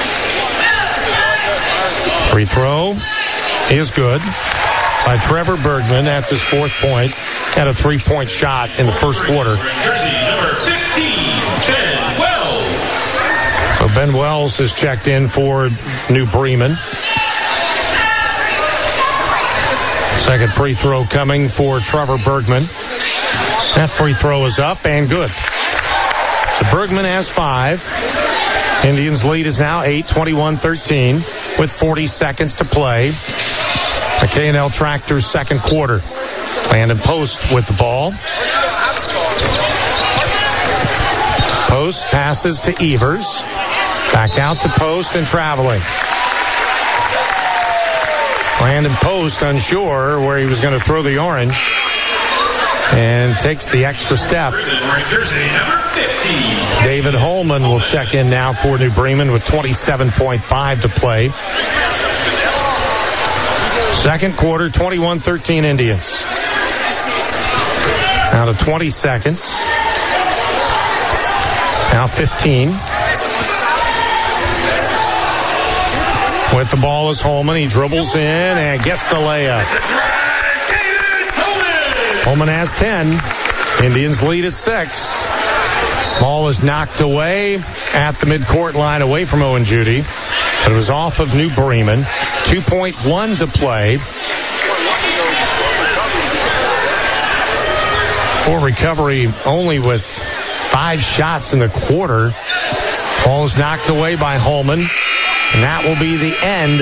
Free throw is good by Trevor Bergman. That's his 4th point. Had a 3-point shot in the first quarter. Jersey number 15, Ben Wells. So Ben Wells is checked in for New Bremen. Second free throw coming for Trevor Bergman. That free throw is up and good. So Bergman has 5. Indians lead is now 8, 21-13 with 40 seconds to play. The K&L Tractor's second quarter. Landon Post with the ball. Post passes to Evers. Back out to Post and traveling. Landon Post unsure where he was going to throw the orange. And takes the extra step. David Holman will check in now for New Bremen with 27.5 to play. Second quarter, 21-13 Indians. Now to 20 seconds. Now 15. With the ball is Holman. He dribbles in and gets the layup. Holman has 10. Indians lead is 6. Ball is knocked away at the midcourt line away from Owen Judy. But it was off of New Bremen. 2.1 to play. For Recovery only with 5 shots in the quarter. Ball is knocked away by Holman. And that will be the end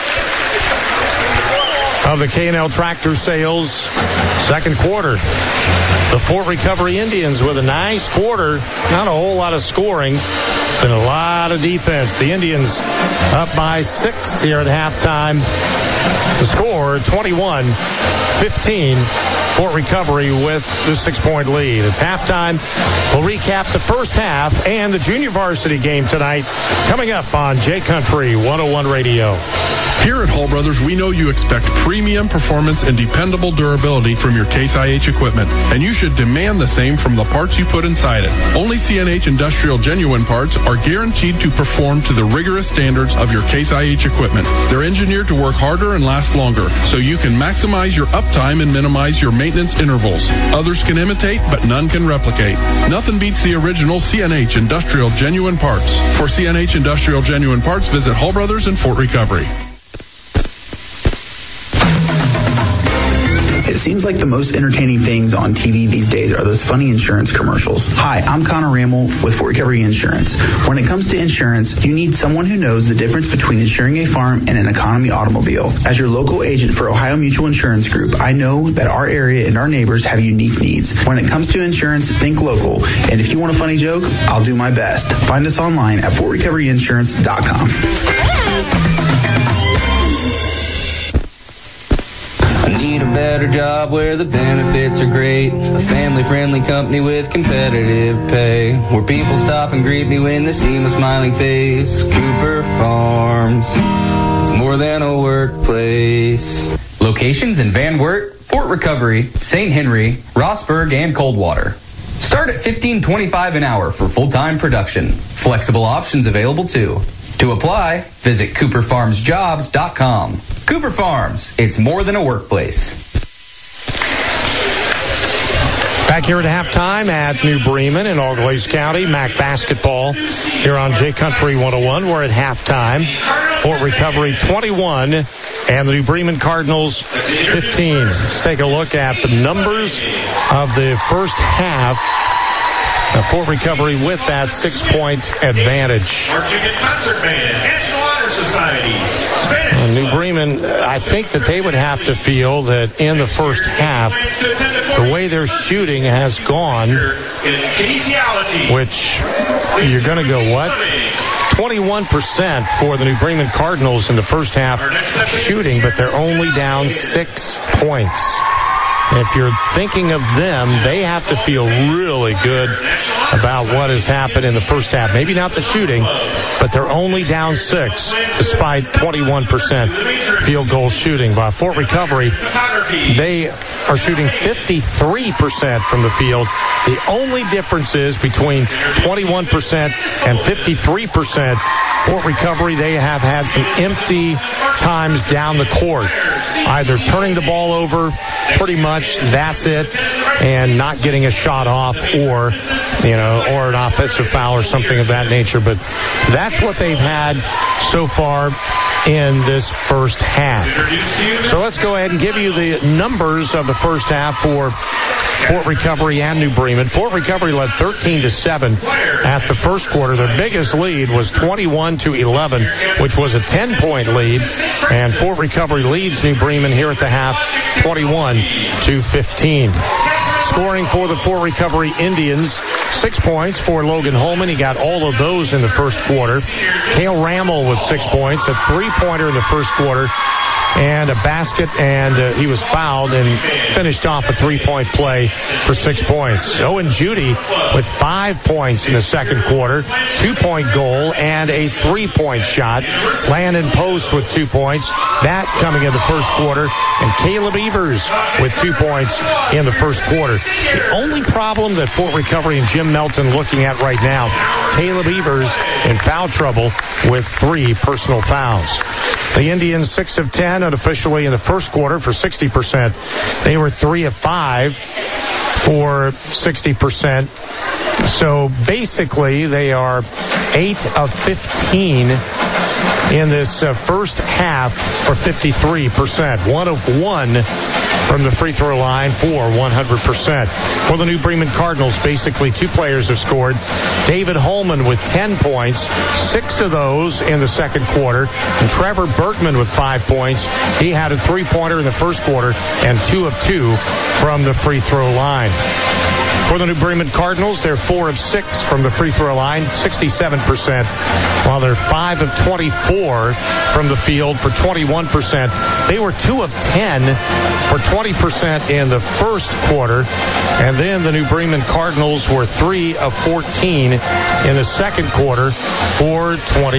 of the K&L Tractor Sales second quarter. The Fort Recovery Indians with a nice quarter. Not a whole lot of scoring, but a lot of defense. The Indians up by 6 here at halftime. The score, 21-15. Fort Recovery with the 6-point lead. It's halftime. We'll recap the first half and the junior varsity game tonight coming up on J Country 101 Radio. Here at Hull Brothers, we know you expect premium performance and dependable durability from your Case IH equipment, and you should demand the same from the parts you put inside it. Only CNH Industrial Genuine parts are guaranteed to perform to the rigorous standards of your Case IH equipment. They're engineered to work harder and last longer, so you can maximize your uptime and minimize your maintenance intervals. Others can imitate, but none can replicate. Nothing beats the original CNH Industrial Genuine parts. For CNH Industrial Genuine parts, visit Hull Brothers in Fort Recovery. It seems like the most entertaining things on TV these days are those funny insurance commercials. Hi, I'm Connor Ramel with Fort Recovery Insurance. When it comes to insurance, you need someone who knows the difference between insuring a farm and an economy automobile. As your local agent for Ohio Mutual Insurance Group, I know that our area and our neighbors have unique needs. When it comes to insurance, think local. And if you want a funny joke, I'll do my best. Find us online at fortrecoveryinsurance.com. I need a better job where the benefits are great. A family-friendly company with competitive pay. Where people stop and greet me when they see my smiling face. Cooper Farms. It's more than a workplace. Locations in Van Wert, Fort Recovery, St. Henry, Rossburg, and Coldwater. Start at $15.25 an hour for full-time production. Flexible options available too. To apply, visit CooperFarmsJobs.com. Cooper Farms, it's more than a workplace. Back here at halftime at New Bremen in Auglaize County, MAC basketball here on J Country 101. We're at halftime. Fort Recovery 21 and the New Bremen Cardinals 15. Let's take a look at the numbers of the first half. Fort Recovery with that 6-point advantage. New Bremen, I think that they would have to feel that in the first half, the way their shooting has gone, which you're going to go, what? 21% for the New Bremen Cardinals in the first half shooting, but they're only down 6 points. If you're thinking of them, they have to feel really good about what has happened in the first half. Maybe not the shooting, but they're only down 6 despite 21% field goal shooting. By Fort Recovery, they are shooting 53% from the field. The only difference is between 21% and 53%. Fort Recovery, they have had some empty times down the court, either turning the ball over, pretty much that's it, and not getting a shot off, or an offensive foul or something of that nature. But that's what they've had so far in this first half. So let's go ahead and give you the numbers of the first half for Fort Recovery and New Bremen. Fort Recovery led 13-7 at the first quarter. Their biggest lead was 21-11, which was a 10-point lead. And Fort Recovery leads New Bremen here at the half 21-15. Scoring for the Fort Recovery Indians, 6 points for Logan Holman. He got all of those in the first quarter. Cale Rammel with 6 points, a three-pointer in the first quarter, and a basket, and he was fouled and finished off a three-point play for 6 points. Owen Judy with 5 points in the second quarter, 2-point goal, and a 3-point shot. Landon Post with 2 points, that coming in the first quarter, and Caleb Evers with 2 points in the first quarter. The only problem that Fort Recovery and Jim Melton looking at right now, Caleb Evers in foul trouble with 3 personal fouls. The Indians 6 of 10 unofficially in the first quarter for 60%. They were 3 of 5 for 60%. So basically they are 8 of 15 in this first half for 53%. 1 of 1 from the free throw line for 100%. For the New Bremen Cardinals, basically 2 players have scored. David Holman with 10 points, 6 of those in the second quarter. And Trevor Bergman with 5 points. He had a 3-pointer in the first quarter and 2 of 2 from the free throw line. For the New Bremen Cardinals, they're 4 of 6 from the free throw line, 67%, while they're 5 of 24 from the field for 21%. They were 2 of 10 for 20% in the first quarter, and then the New Bremen Cardinals were 3 of 14 in the second quarter for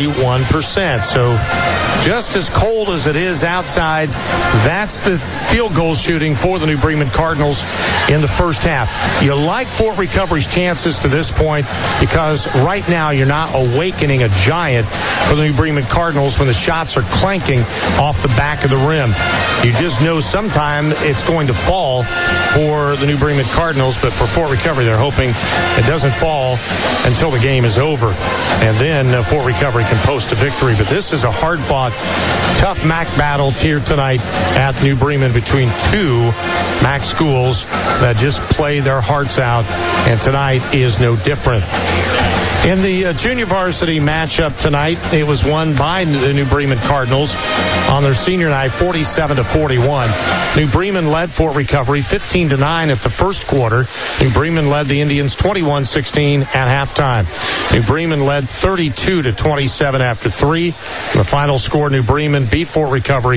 21%. So just as cold as it is outside, that's the field goal shooting for the New Bremen Cardinals in the first half. You like Fort Recovery's chances to this point because right now you're not awakening a giant for the New Bremen Cardinals when the shots are clanking off the back of the rim. You just know sometime it's going to fall for the New Bremen Cardinals, but for Fort Recovery, they're hoping it doesn't fall until the game is over. And then Fort Recovery can post a victory. But this is a hard-fought Tough MAC battles here tonight at New Bremen between two MAC schools that just play their hearts out, and tonight is no different. In the junior varsity matchup tonight, it was won by the New Bremen Cardinals on their senior night, 47-41. New Bremen led Fort Recovery 15-9 at the first quarter. New Bremen led the Indians 21-16 at halftime. New Bremen led 32-27 after three. The final score, New Bremen beat Fort Recovery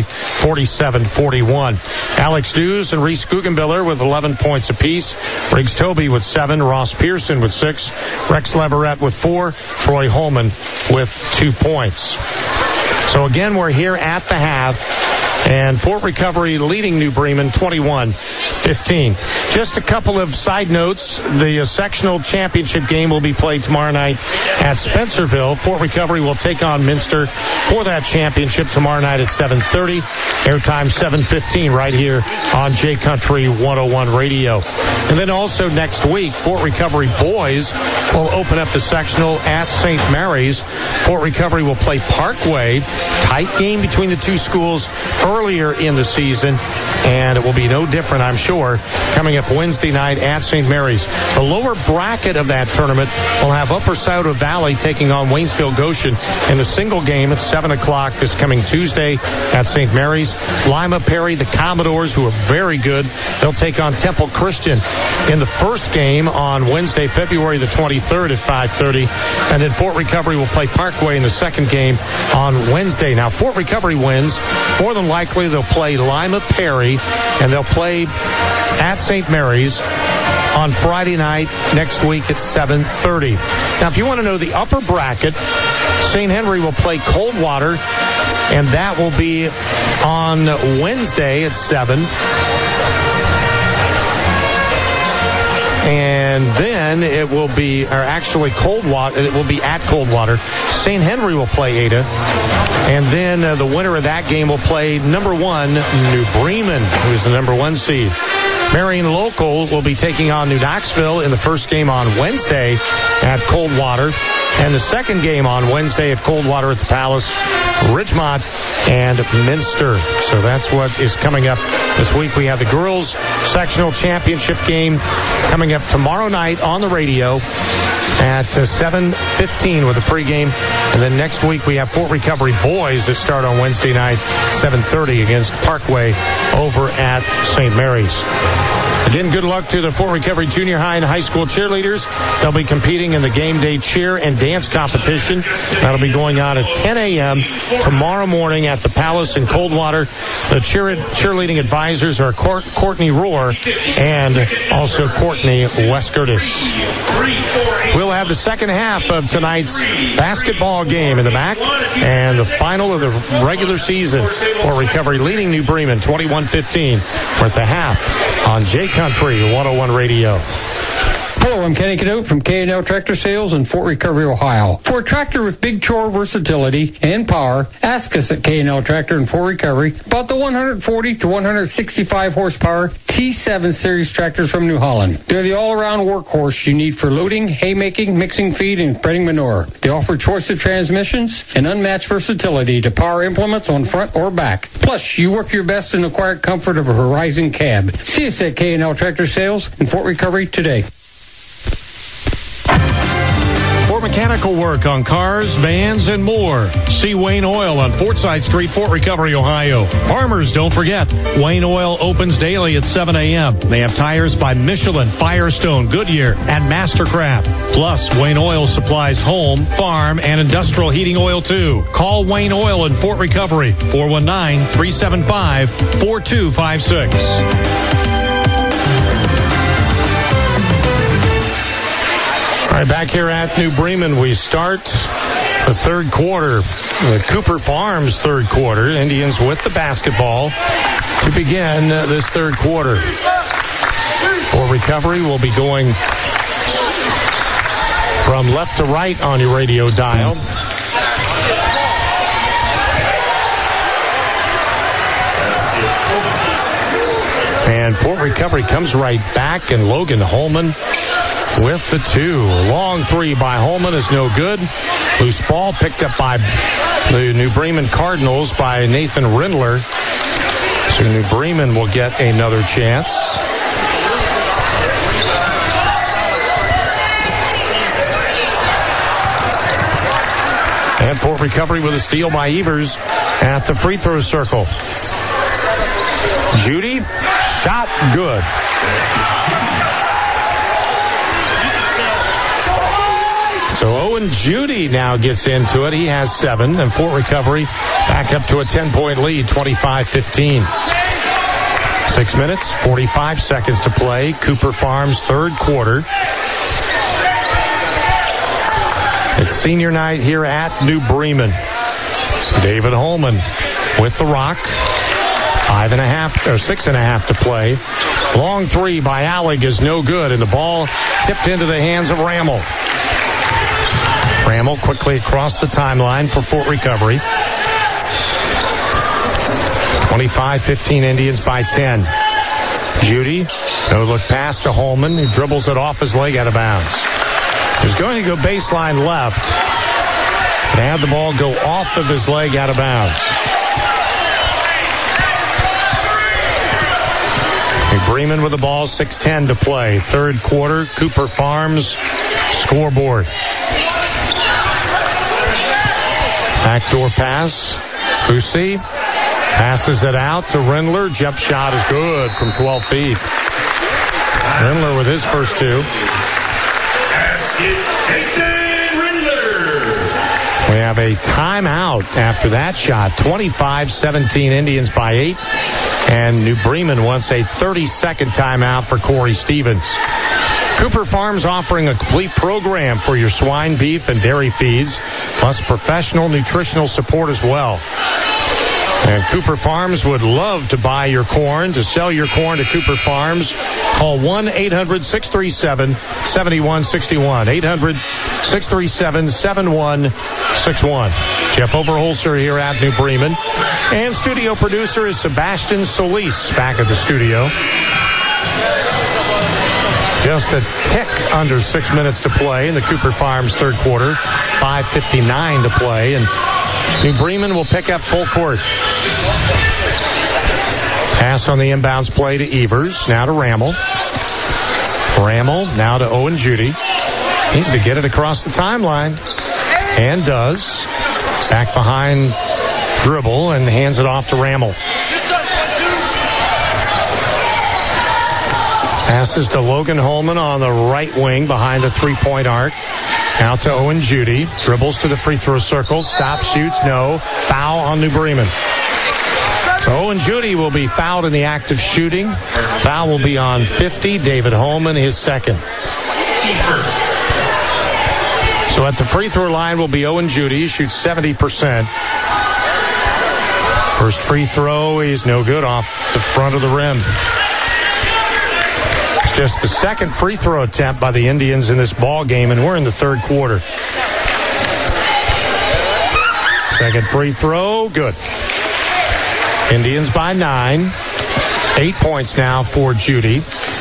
47-41. Alex Dews and Reese Guggenbiller with 11 points apiece. Riggs Toby with 7. Ross Pearson with 6. Rex Leverett with 4. Troy Holman with 2 points. So again, we're here at the half, and Fort Recovery leading New Bremen 21-15. Just a couple of side notes. The sectional championship game will be played tomorrow night at Spencerville. Fort Recovery will take on Minster for that championship tomorrow night at 7:30. Airtime 7:15 right here on J Country 101 Radio. And then also next week, Fort Recovery boys will open up the sectional at St. Mary's. Fort Recovery will play Parkway. Tight game between the two schools earlier in the season, and it will be no different, I'm sure, coming up Wednesday night at St. Mary's. The lower bracket of that tournament will have Upper Scioto Valley taking on Waynesville Goshen in a single game at 7 o'clock this coming Tuesday at St. Mary's. Lima Perry, the Commodores, who are very good, they'll take on Temple Christian in the first game on Wednesday, February the 23rd at 5:30. And then Fort Recovery will play Parkway in the second game on Wednesday. Now, Fort Recovery wins. More than likely, they'll play Lima Perry, and they'll play at St. Mary's on Friday night next week at 7:30. Now, if you want to know the upper bracket, St. Henry will play Coldwater, and that will be on Wednesday at 7. And then it will be, or actually Coldwater, it will be at Coldwater. St. Henry will play Ada. And then the winner of that game will play number 1, New Bremen, who is the number 1 seed. Marion Local will be taking on New Knoxville in the first game on Wednesday at Coldwater. And the second game on Wednesday at Coldwater at the Palace, Ridgemont and Minster. So that's what is coming up this week. We have the girls sectional championship game coming up tomorrow night on the radio at 7:15 with a pregame. And then next week we have Fort Recovery boys that start on Wednesday night, 7:30 against Parkway over at St. Mary's. Again, good luck to the Fort Recovery Junior High and High School cheerleaders. They'll be competing in the game day cheer and dance competition. That'll be going on at 10 a.m. tomorrow morning at the Palace in Coldwater. The cheerleading advisors are Courtney Rohr and also Courtney Westgertis. We'll have the second half of tonight's basketball game in the MAC and the final of the regular season. Fort Recovery leading New Bremen 21-15. We're at the half on J Country 101 Radio. Hello, I'm Kenny Cadote from K&L Tractor Sales in Fort Recovery, Ohio. For a tractor with big chore versatility and power, ask us at K&L Tractor in Fort Recovery about the 140 to 165 horsepower T7 series tractors from New Holland. They're the all-around workhorse you need for loading, haymaking, mixing feed, and spreading manure. They offer choice of transmissions and unmatched versatility to power implements on front or back. Plus, you work your best in the quiet comfort of a Horizon cab. See us at K&L Tractor Sales in Fort Recovery today. For mechanical work on cars, vans, and more, see Wayne Oil on Fortside Street, Fort Recovery, Ohio. Farmers, don't forget, Wayne Oil opens daily at 7 a.m. They have tires by Michelin, Firestone, Goodyear, and Mastercraft. Plus, Wayne Oil supplies home, farm, and industrial heating oil, too. Call Wayne Oil in Fort Recovery, 419-375-4256. All right, back here at New Bremen, we start the third quarter, the Cooper Farms third quarter. Indians with the basketball to begin this third quarter. For Recovery, we'll be going from left to right on your radio dial. And Fort Recovery comes right back, and Logan Holman with the 2. Long 3 by Holman is no good. Loose ball picked up by the New Bremen Cardinals by Nathan Rindler. So New Bremen will get another chance. And Fort Recovery with a steal by Evers at the free throw circle. Judy, shot good. So Owen Judy now gets into it. He has 7, and Fort Recovery back up to a 10-point lead, 25-15. 6 minutes, 45 seconds to play. Cooper Farms third quarter. It's senior night here at New Bremen. David Holman with the rock. 6.5 to play. Long 3 by Allig is no good, and the ball tipped into the hands of Rammel. Rammel quickly across the timeline for Fort Recovery. 25-15 Indians by 10. Judy, no look pass to Holman, who dribbles it off his leg out of bounds. He's going to go baseline left and have the ball go off of his leg out of bounds. Bremen with the ball, 6:10 to play. Third quarter, Cooper Farms scoreboard. Backdoor pass. Bussy passes it out to Rindler. Jump shot is good from 12 feet. Rindler with his first 2. We have a timeout after that shot. 25-17 Indians by 8. And New Bremen wants a 30-second timeout for Corey Stevens. Cooper Farms offering a complete program for your swine, beef, and dairy feeds, plus professional nutritional support as well. And Cooper Farms would love to buy your corn. To sell your corn to Cooper Farms, call 1-800-637-7161. 800-637-7161. Jeff Overholser here at New Bremen. And studio producer is Sebastian Solis back at the studio. Just a tick under 6 minutes to play in the Cooper Farms third quarter. 5:59 to play. And New Bremen will pick up full court. Pass on the inbounds play to Evers. Now to Rammel. Rammel now to Owen Judy. Needs to get it across the timeline. And does. Back behind dribble and hands it off to Rammel. Passes to Logan Holman on the right wing behind the three-point arc. Out to Owen Judy. Dribbles to the free throw circle. Stops, shoots, no. Foul on New Bremen. So Owen Judy will be fouled in the act of shooting. Foul will be on 50. David Holman, his second. So at the free throw line will be Owen Judy. He shoots 70%. First free throw is no good off the front of the rim. Just the second free throw attempt by the Indians in this ball game, and we're in the third quarter. Second free throw, good. Indians by 9. 8 points now for Judy.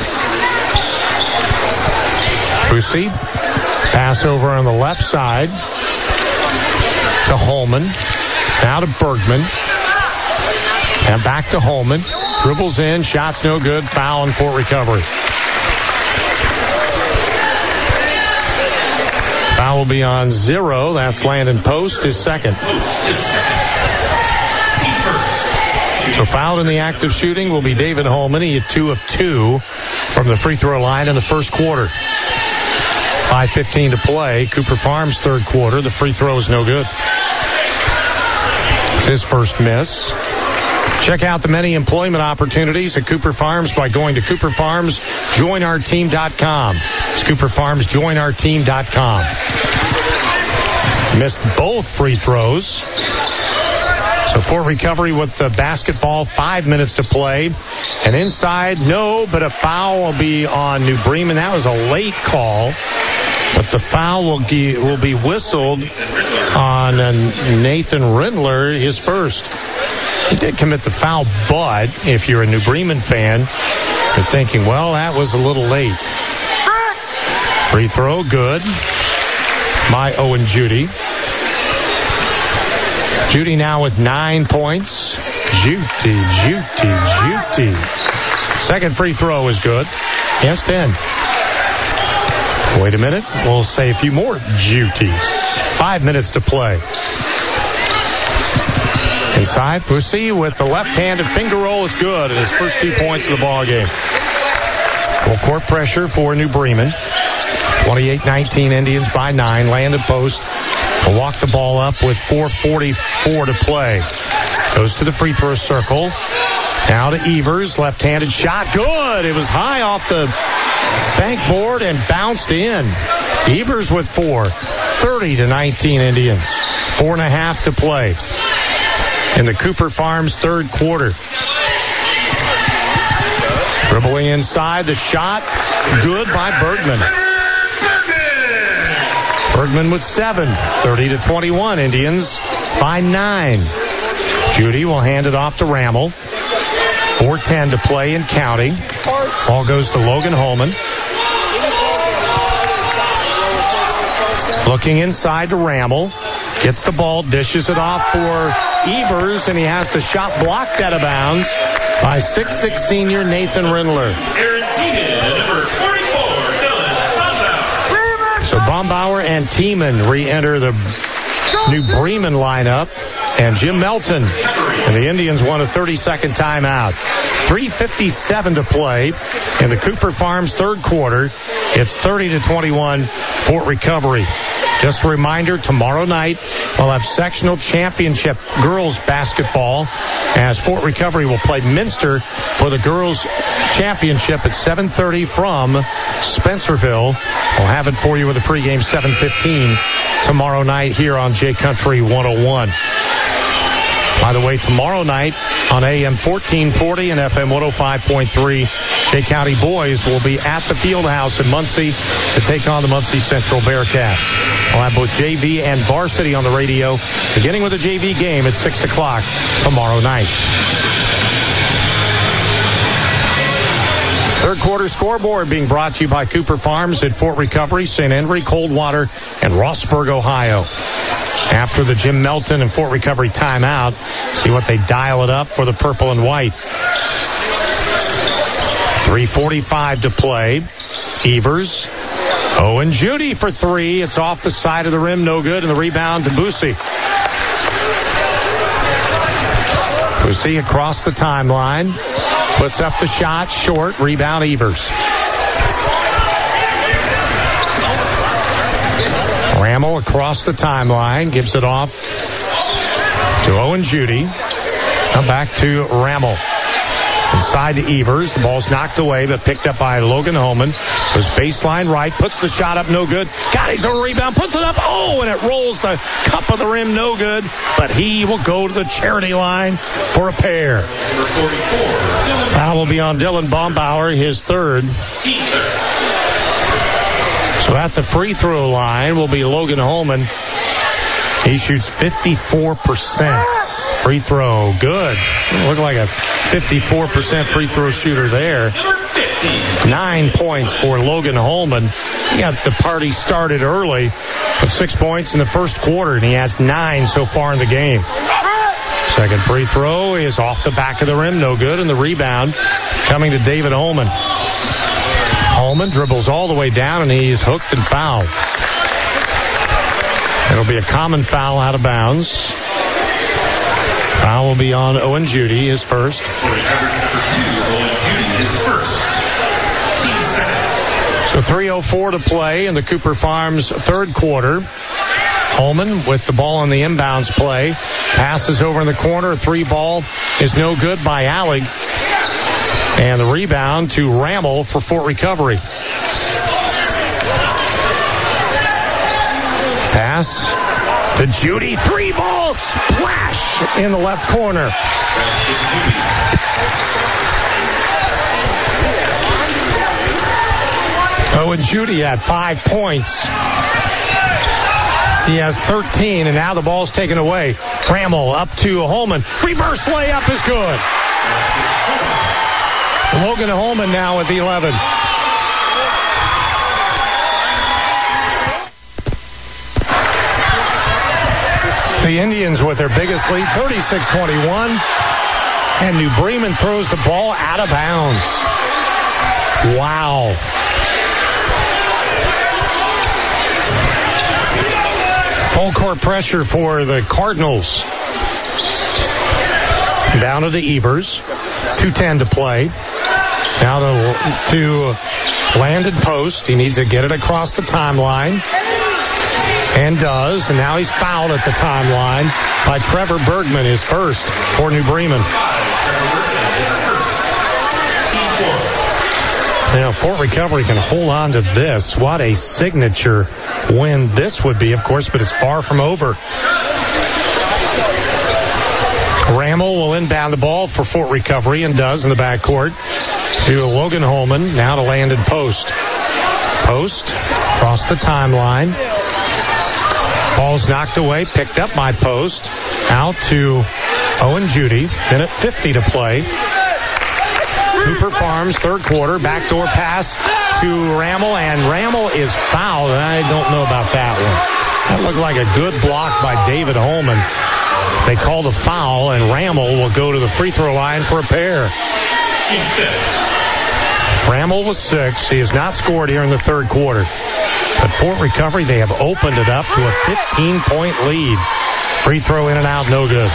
Bussy, pass over on the left side to Holman. Now to Bergman. And back to Holman. Dribbles in, shots no good, foul on Fort Recovery. Foul will be on 0. That's Landon Post, his second. So fouled in the act of shooting will be David Holman. He had 2 of 2 from the free throw line in the first quarter. 5:15 to play. Cooper Farms third quarter. The free throw is no good. It's his first miss. Check out the many employment opportunities at Cooper Farms by going to CooperFarmsJoinOurTeam.com. It's CooperFarmsJoinOurTeam.com. Missed both free throws. So Fort Recovery with the basketball, 5 minutes to play. And inside, no, but a foul will be on New Bremen. That was a late call, but the foul will be whistled on Nathan Rindler, his first. He did commit the foul, but if you're a New Bremen fan, you're thinking, well, that was a little late. Free throw, good. By Owen Judy. Judy now with 9 points. Judy. Second free throw is good. Yes, 10. Wait a minute. We'll say a few more Judies. 5 minutes to play. Inside, Pussy with the left-handed finger roll is good at his first 2 points of the ball game. Full court pressure for New Bremen. 28-19 Indians by 9. Landed post. Will walk the ball up with 4:44 to play. Goes to the free throw circle. Now to Evers. Left-handed shot. Good. It was high off the bankboard and bounced in. Evers with 4. 30-19 Indians. 4.5 to play in the Cooper Farms third quarter. Dribbling inside. The shot. Good by Bergman. Bergman with 7. 30-21 Indians by 9. Judy will hand it off to Rammel. 4:10 to play and counting. Ball goes to Logan Holman. Looking inside to Rammel. Gets the ball, dishes it off for Evers, and he has the shot blocked out of bounds by 6'6" senior Nathan Rindler. So Bombauer and Tiemann re-enter the New Bremen lineup. And Jim Melton and the Indians won a 30-second timeout. 3:57 to play in the Cooper Farms third quarter. It's 30-21 Fort Recovery. Just a reminder, tomorrow night we'll have sectional championship girls basketball as Fort Recovery will play Minster for the girls championship at 7:30 from Spencerville. We'll have it for you with a pregame 7:15 tomorrow night here on J Country 101. By the way, tomorrow night on AM 1440 and FM 105.3, J County boys will be at the Fieldhouse in Muncie to take on the Muncie Central Bearcats. We'll have both JV and varsity on the radio, beginning with a JV game at 6 o'clock tomorrow night. Third quarter scoreboard being brought to you by Cooper Farms at Fort Recovery, St. Henry, Coldwater, and Rossburg, Ohio. After the Jim Melton and Fort Recovery timeout, see what they dial it up for the purple and white. 3:45 to play. Evers. Owen Judy for 3. It's off the side of the rim, no good, and the rebound to Boosie. Boosie across the timeline. Puts up the shot, short, rebound Evers. Rammel across the timeline, gives it off to Owen Judy. Now back to Rammel. Inside to Evers. The ball's knocked away, but picked up by Logan Holman. Goes baseline right, puts the shot up, no good. Got his own rebound, puts it up. Oh, and it rolls the cup of the rim, no good. But he will go to the charity line for a pair. Foul will be on Dylan Bombauer, his third. So at the free throw line will be Logan Holman. He shoots 54%. Free throw, good. Looked like a 54% free throw shooter there. 9 points for Logan Holman. He got the party started early with 6 points in the first quarter, and he has 9 so far in the game. Second free throw is off the back of the rim, no good, and the rebound coming to David Holman. Holman dribbles all the way down, and he's hooked and fouled. It'll be a common foul out of bounds. Foul will be on Owen Judy, his first. So 3:04 to play in the Cooper Farms third quarter. Holman with the ball on the inbounds play. Passes over in the corner. A 3 ball is no good by Allig. And the rebound to Rammel for Fort Recovery. Pass to Judy. 3 ball splash in the left corner. Owen Judy had 5 points. He has 13, and now the ball's taken away. Rammel up to Holman. Reverse layup is good. Logan Holman now with 11. The Indians with their biggest lead, 36-21. And New Bremen throws the ball out of bounds. Wow. Full court pressure for the Cardinals. Down to the Evers. 2:10 to play. Now to Landon Post. He needs to get it across the timeline. And does. And now he's fouled at the timeline by Trevor Bergman, his first for New Bremen. Now, Fort Recovery can hold on to this. What a signature win this would be, of course, but it's far from over. Rammel will inbound the ball for Fort Recovery and does in the backcourt to Logan Holman. Now to Landon Post. Post across the timeline. Ball's knocked away, picked up by Post. Out to Owen Judy. Minute 50 to play. Cooper Farms, third quarter, backdoor pass to Rammel, and Rammel is fouled. I don't know about that one. That looked like a good block by David Holman. They call the foul, and Rammel will go to the free throw line for a pair. Rammel was 6. He has not scored here in the third quarter. But Fort Recovery, they have opened it up to a 15-point lead. Free throw in and out, no good.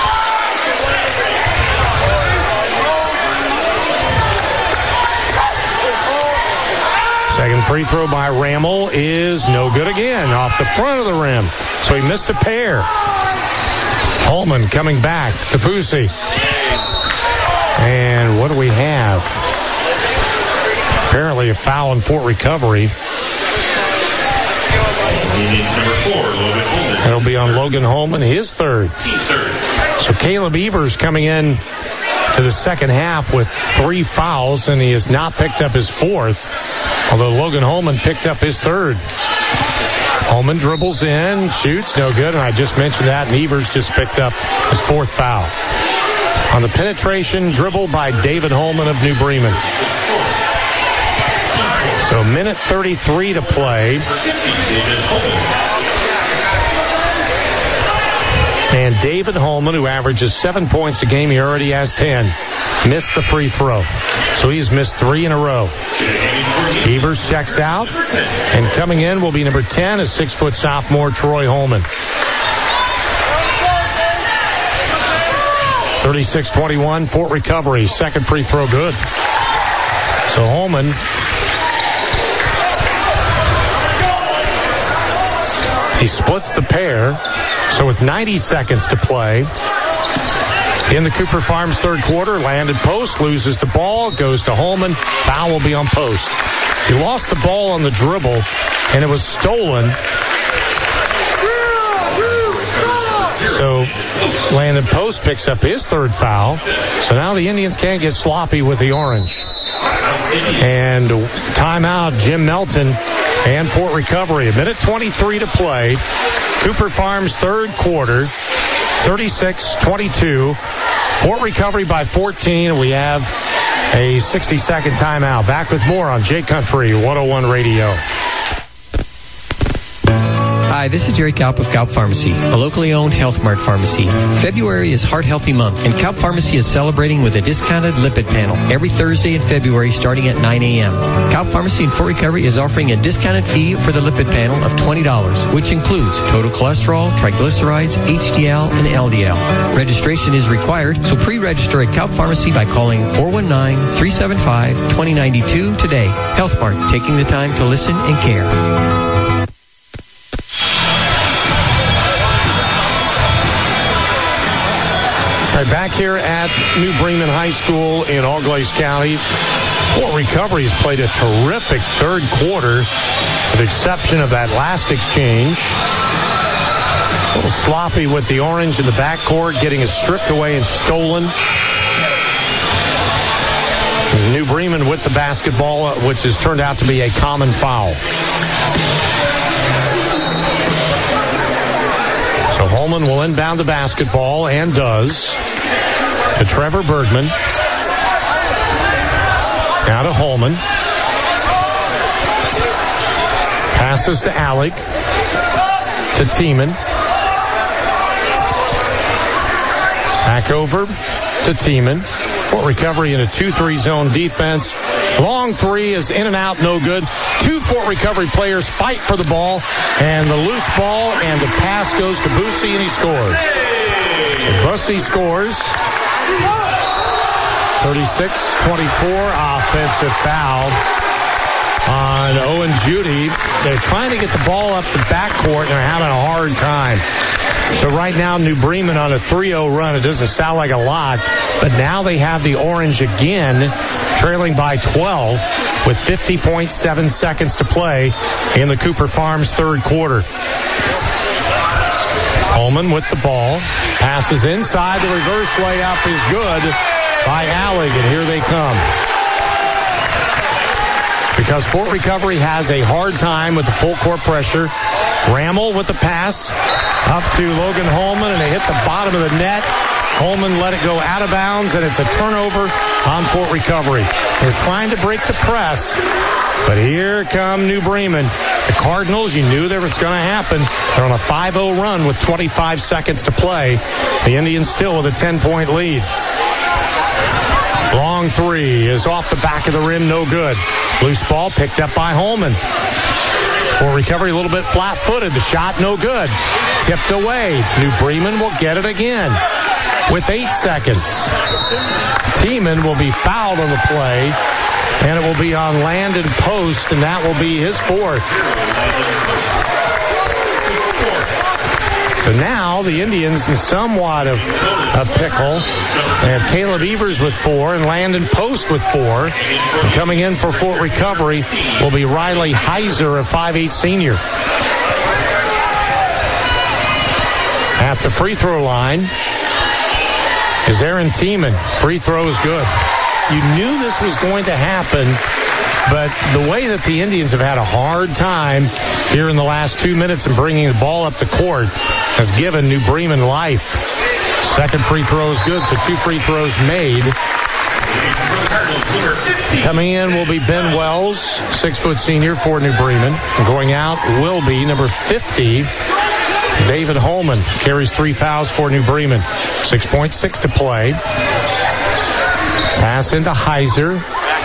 Second free throw by Rammel is no good again, off the front of the rim. So he missed a pair. Holman coming back to Pucci. And what do we have? Apparently a foul in Fort Recovery. It'll be on Logan Holman, his third. So Caleb Evers coming in to the second half with 3 fouls, and he has not picked up his fourth, although Logan Holman picked up his third. Holman dribbles in, shoots, no good, and I just mentioned that, and Evers just picked up his fourth foul. On the penetration dribble by David Holman of New Bremen. So minute 33 to play. And David Holman, who averages 7 points a game, he already has 10, missed the free throw. So he's missed 3 in a row. Evers checks out, and coming in will be number 10, a 6-foot sophomore, Troy Holman. 36-21, Fort Recovery, second free throw good. So Holman he splits the pair. So with 90 seconds to play in the Cooper Farms third quarter, Landon Post loses the ball, goes to Holman. Foul will be on Post. He lost the ball on the dribble, and it was stolen. So Landon Post picks up his third foul. So now the Indians can't get sloppy with the orange. And timeout, Jim Melton and Fort Recovery. A minute 23 to play. Cooper Farms third quarter, 36-22. Fort Recovery by 14. We have a 60-second timeout. Back with more on J Country 101 Radio. Hi, this is Jerry Kaup of Kaup Pharmacy, a locally owned Health Mart pharmacy. February is Heart Healthy Month, and Kaup Pharmacy is celebrating with a discounted lipid panel every Thursday in February starting at 9 a.m. Kaup Pharmacy in Fort Recovery is offering a discounted fee for the lipid panel of $20, which includes total cholesterol, triglycerides, HDL, and LDL. Registration is required, so pre-register at Kaup Pharmacy by calling 419-375-2092 today. Health Mart, taking the time to listen and care. All right, back here at New Bremen High School in Auglaize County, Fort Recovery has played a terrific third quarter, with the exception of that last exchange. A little sloppy with the orange in the backcourt, getting it stripped away and stolen. New Bremen with the basketball, which has turned out to be a common foul. So Holman will inbound the basketball, and does, to Trevor Bergman. Now to Holman. Passes to Alec. To Tiemann. Back over to Tiemann. Fort Recovery in a 2-3 zone defense. Long three is in and out, no good. Two Fort Recovery players fight for the ball, and the loose ball, and the pass goes to Bussey, and he scores. Bussey scores. 36-24, offensive foul on Owen Judy. They're trying to get the ball up the backcourt, and they're having a hard time. So right now, New Bremen on a 3-0 run. It doesn't sound like a lot, but now they have the orange again, trailing by 12 with 50.7 seconds to play in the Cooper Farms third quarter. Holman with the ball. Passes inside. The reverse layup is good by Allig, and here they come. Because Fort Recovery has a hard time with the full court pressure. Rammel with the pass up to Logan Holman, and they hit the bottom of the net. Holman let it go out of bounds, and it's a turnover on Fort Recovery. They're trying to break the press, but here come New Bremen. The Cardinals, you knew that was going to happen. They're on a 5-0 run with 25 seconds to play. The Indians still with a 10-point lead. Long three is off the back of the rim, no good. Loose ball picked up by Holman. Fort Recovery a little bit flat-footed. The shot no good. Tipped away. New Bremen will get it again with 8 seconds. Tiemann will be fouled on the play, and it will be on Landon Post, and that will be his fourth. So now the Indians in somewhat of a pickle. They have Caleb Evers with 4 and Landon Post with 4. And coming in for Fort Recovery will be Riley Heiser, a 5'8 senior. At the free throw line is Aaron Tiemann. Free throw is good. You knew this was going to happen, but the way that the Indians have had a hard time here in the last 2 minutes and bringing the ball up the court has given New Bremen life. Second free throw is good, so 2 free throws made. Coming in will be Ben Wells, 6-foot senior for New Bremen. Going out will be number 50, David Holman. Carries 3 fouls for New Bremen. 6.6 to play. Pass into Heiser.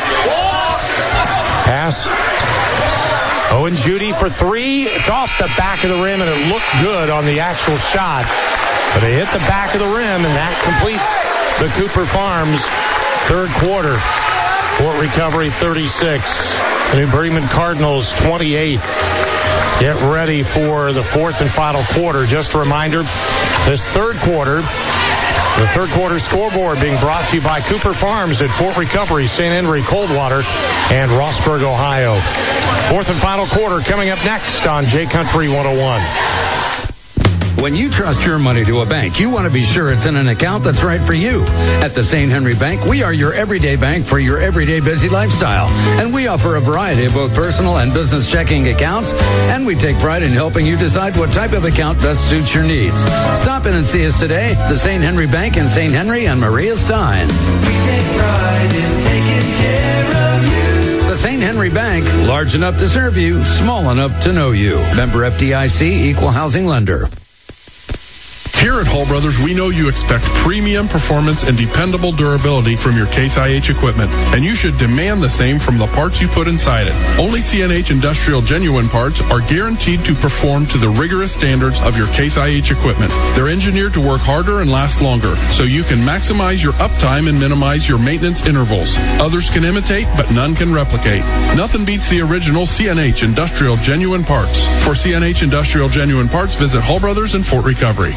Pass. Owen Judy for 3. It's off the back of the rim, and it looked good on the actual shot. But they hit the back of the rim, and that completes the Cooper Farms third quarter. Fort Recovery 36. The New Bremen Cardinals 28. Get ready for the fourth and final quarter. Just a reminder, this third quarter, the third quarter scoreboard being brought to you by Cooper Farms at Fort Recovery, St. Henry, Coldwater, and Rossburg, Ohio. Fourth and final quarter coming up next on J Country 101. When you trust your money to a bank, you want to be sure it's in an account that's right for you. At the St. Henry Bank, we are your everyday bank for your everyday busy lifestyle. And we offer a variety of both personal and business checking accounts. And we take pride in helping you decide what type of account best suits your needs. Stop in and see us today. The St. Henry Bank in St. Henry and Maria Stein. We take pride in taking care of you. The St. Henry Bank, large enough to serve you, small enough to know you. Member FDIC, Equal Housing Lender. Here at Hull Brothers, we know you expect premium performance and dependable durability from your Case IH equipment, and you should demand the same from the parts you put inside it. Only CNH Industrial Genuine parts are guaranteed to perform to the rigorous standards of your Case IH equipment. They're engineered to work harder and last longer, so you can maximize your uptime and minimize your maintenance intervals. Others can imitate, but none can replicate. Nothing beats the original CNH Industrial Genuine parts. For CNH Industrial Genuine parts, visit Hull Brothers in Fort Recovery.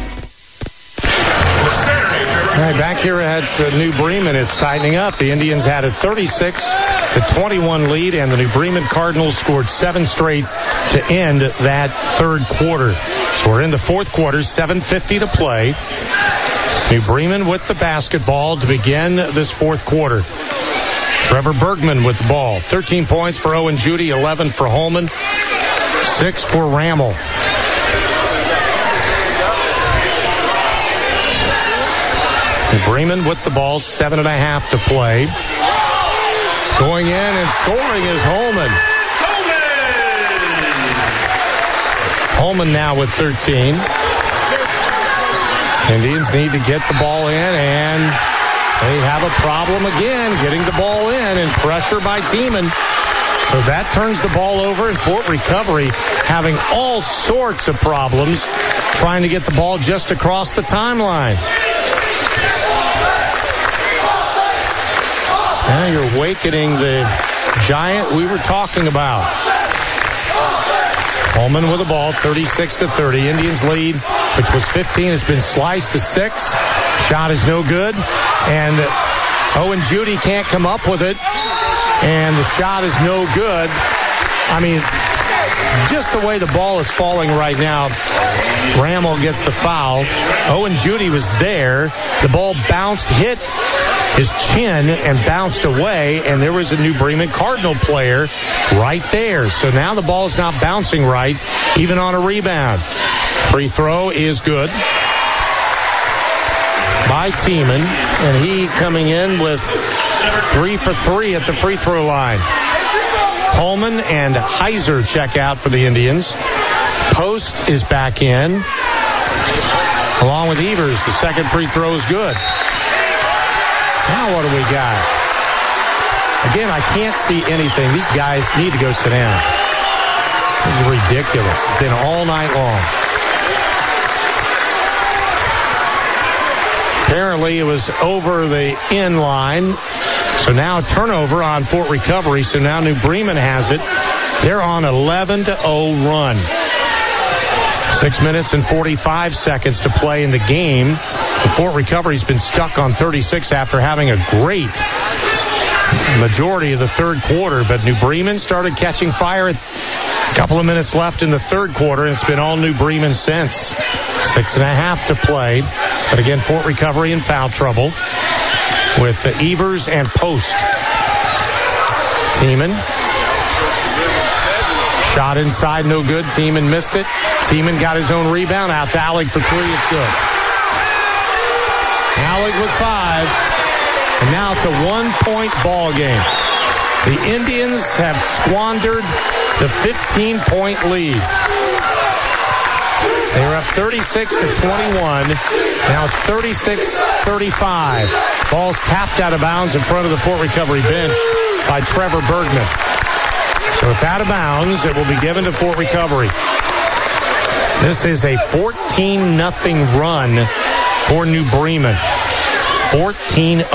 All right, back here at New Bremen, it's tightening up. The Indians had a 36-21 lead, and the New Bremen Cardinals scored 7 straight to end that third quarter. So we're in the fourth quarter, 7:50 to play. New Bremen with the basketball to begin this fourth quarter. Trevor Bergman with the ball. 13 points for Owen Judy, 11 for Holman, 6 for Rammel. Bremen with the ball, 7.5 to play. Going in and scoring is Holman. Holman now with 13. Indians need to get the ball in, and they have a problem again getting the ball in, and pressure by Tiemann. So that turns the ball over, and Fort Recovery having all sorts of problems trying to get the ball just across the timeline. Now you're awakening the giant we were talking about. Holman with the ball, 36-30. Indians lead, which was 15, has been sliced to 6. Shot is no good. And Owen Judy can't come up with it. And the shot is no good. I mean, just the way the ball is falling right now, Rammel gets the foul. Owen Judy was there. The ball bounced, hit his chin, and bounced away, and there was a New Bremen Cardinal player right there. So now the ball is not bouncing right, even on a rebound. Free throw is good by Tiemann, and he coming in with 3 for 3 at the free throw line. Holman and Heiser check out for the Indians. Post is back in, along with Evers. The second free throw is good. Now what do we got? Again, I can't see anything. These guys need to go sit down. This is ridiculous. It's been all night long. Apparently it was over the end line. So now a turnover on Fort Recovery. So now New Bremen has it. They're on an 11-0 run. 6 minutes and 45 seconds to play in the game. Fort Recovery's been stuck on 36 after having a great majority of the third quarter. But New Bremen started catching fire at a couple of minutes left in the third quarter, and it's been all New Bremen since. 6.5 to play. But again, Fort Recovery in foul trouble with the Evers and Post. Tiemann. Shot inside, no good. Tiemann missed it. Tiemann got his own rebound. Out to Allig for 3. It's good. Allig with 5. And now it's a 1-point ball game. The Indians have squandered the 15-point lead. They were up 36-21. Now it's 36-35. Ball's tapped out of bounds in front of the Fort Recovery bench by Trevor Bergman. So it's out of bounds. It will be given to Fort Recovery. This is a 14-0 run for New Bremen. 14-0.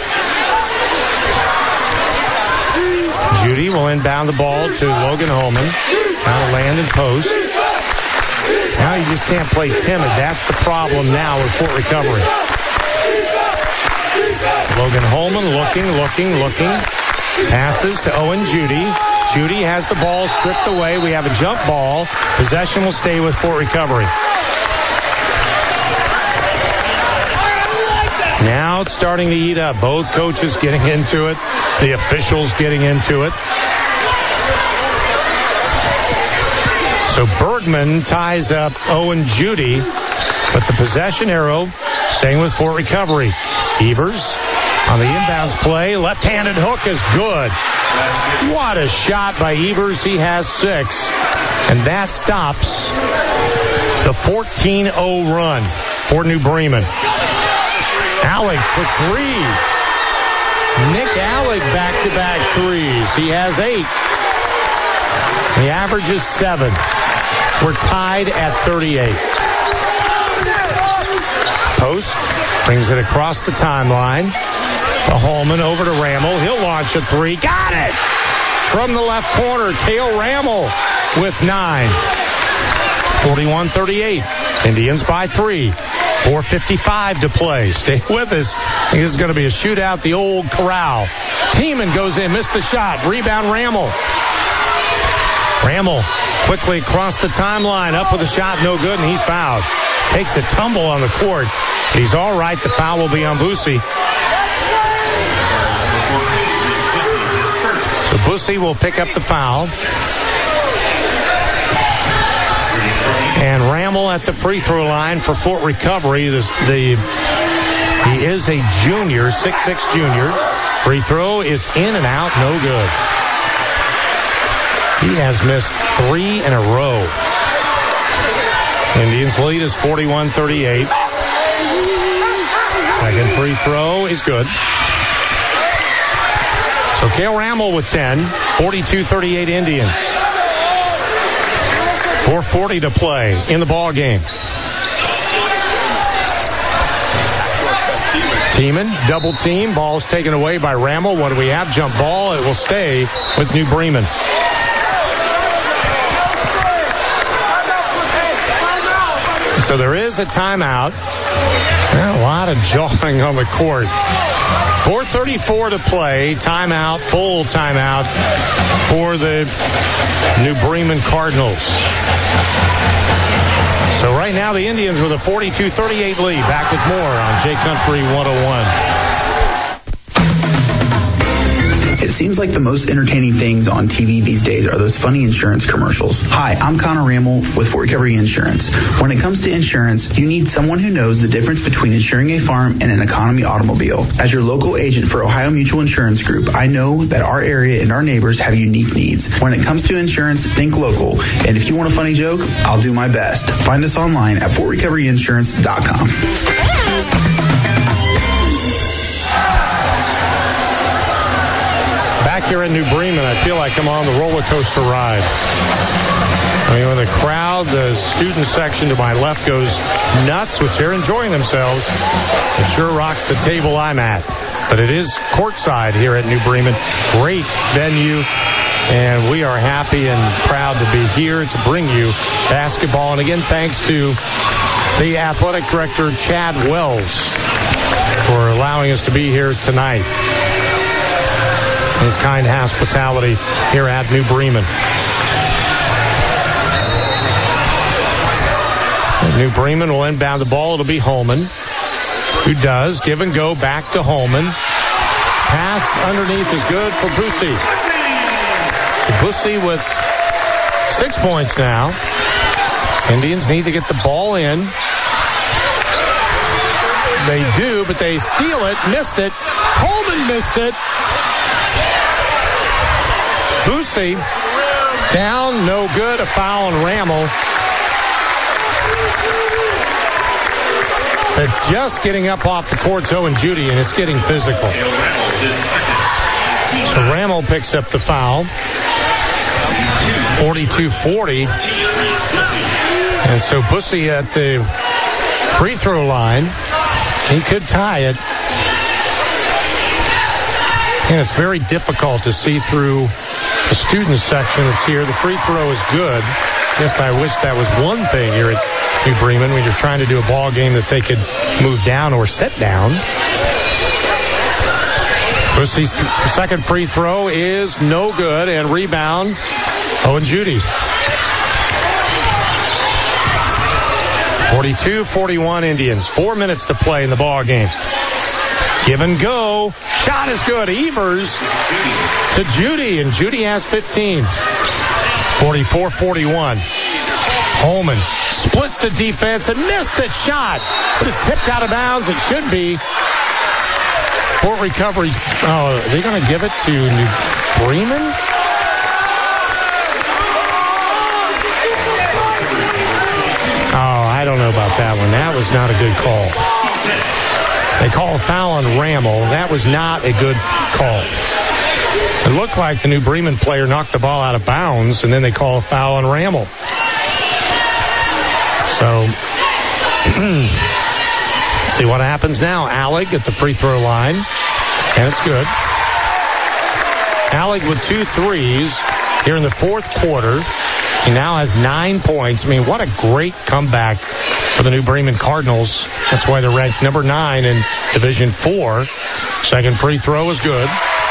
Judy will inbound the ball to Logan Holman. Now to Landon Post. Now you just can't play timid. That's the problem now with Fort Recovery. Logan Holman looking. Passes to Owen Judy. Judy has the ball stripped away. We have a jump ball. Possession will stay with Fort Recovery. Now it's starting to heat up. Both coaches getting into it. The officials getting into it. So Bergman ties up Owen Judy, but the possession arrow staying with Fort Recovery. Evers on the inbounds play. Left-handed hook is good. What a shot by Evers. He has 6. And that stops the 14-0 run for New Bremen. Allig for 3. Nick Allig back-to-back threes. He has 8. He averages 7. We're tied at 38. Post brings it across the timeline. To Holman, over to Rammel. He'll launch a 3. Got it! From the left corner, Cale Rammel with 9. 41-38. Indians by 3. 4:55 to play. Stay with us. I think this is going to be a shootout, the old corral. Tiemann goes in, missed the shot. Rebound, Rammel. Rammel quickly across the timeline, up with a shot, no good, and he's fouled. Takes a tumble on the court. He's all right. The foul will be on Bussey. So Bussey will pick up the foul. And Rammel at the free throw line for Fort Recovery. He is a junior, 6'6" junior. Free throw is in and out, no good. He has missed 3 in a row. Indians lead is 41-38. Second free throw is good. So Cale Ramel with 10, 42-38 Indians. 4:40 to play in the ball game. Teeman, double team. Ball's taken away by Ramel. What do we have? Jump ball. It will stay with New Bremen. So there is a timeout. A lot of jawing on the court. 4:34 to play. Timeout, full timeout for the New Bremen Cardinals. So right now the Indians with a 42-38 lead. Back with more on J Country 101. It seems like the most entertaining things on TV these days are those funny insurance commercials. Hi, I'm Connor Ramel with Fort Recovery Insurance. When it comes to insurance, you need someone who knows the difference between insuring a farm and an economy automobile. As your local agent for Ohio Mutual Insurance Group, I know that our area and our neighbors have unique needs. When it comes to insurance, think local. And if you want a funny joke, I'll do my best. Find us online at fortrecoveryinsurance.com. Back here in New Bremen, I feel like I'm on the roller coaster ride. I mean, when the crowd, the student section to my left goes nuts, which they're enjoying themselves, it sure rocks the table I'm at. But it is courtside here at New Bremen. Great venue, and we are happy and proud to be here to bring you basketball. And again, thanks to the athletic director, Chad Wells, for allowing us to be here tonight. His kind hospitality here at New Bremen. New Bremen will inbound the ball. It'll be Holman, who does. Give and go back to Holman. Pass underneath is good for Bussey. Bussey with 6 points now. Indians need to get the ball in. They do, but they steal it. Missed it. Holman missed it. Bussey down, no good. A foul on Ramel. They're just getting up off the court, Owen Judy, and it's getting physical. So Ramel picks up the foul. 42-40. And so Bussey at the free throw line. He could tie it. And it's very difficult to see through the student section that's here. The free throw is good. Guess I wish that was one thing here at New Bremen when you're trying to do a ball game that they could move down or sit down. Bussey's second free throw is no good, and rebound, Owen Judy. 42-41 Indians. 4 minutes to play in the ball game. Give and go. Shot is good. Evers to Judy, and Judy has 15. 44-41. Holman splits the defense and missed the shot. But it's tipped out of bounds. It should be. Fort Recovery. Oh, are they going to give it to New Bremen? Oh, I don't know about that one. That was not a good call. They call a foul on Ramel. That was not a good call. It looked like the New Bremen player knocked the ball out of bounds, and then they call a foul on Ramel. So, see what happens now. Allig at the free throw line, and it's good. Allig with 2 threes here in the fourth quarter. He now has 9 points. I mean, what a great comeback for the New Bremen Cardinals. That's why they're ranked number 9 in Division 4. Second free throw is good.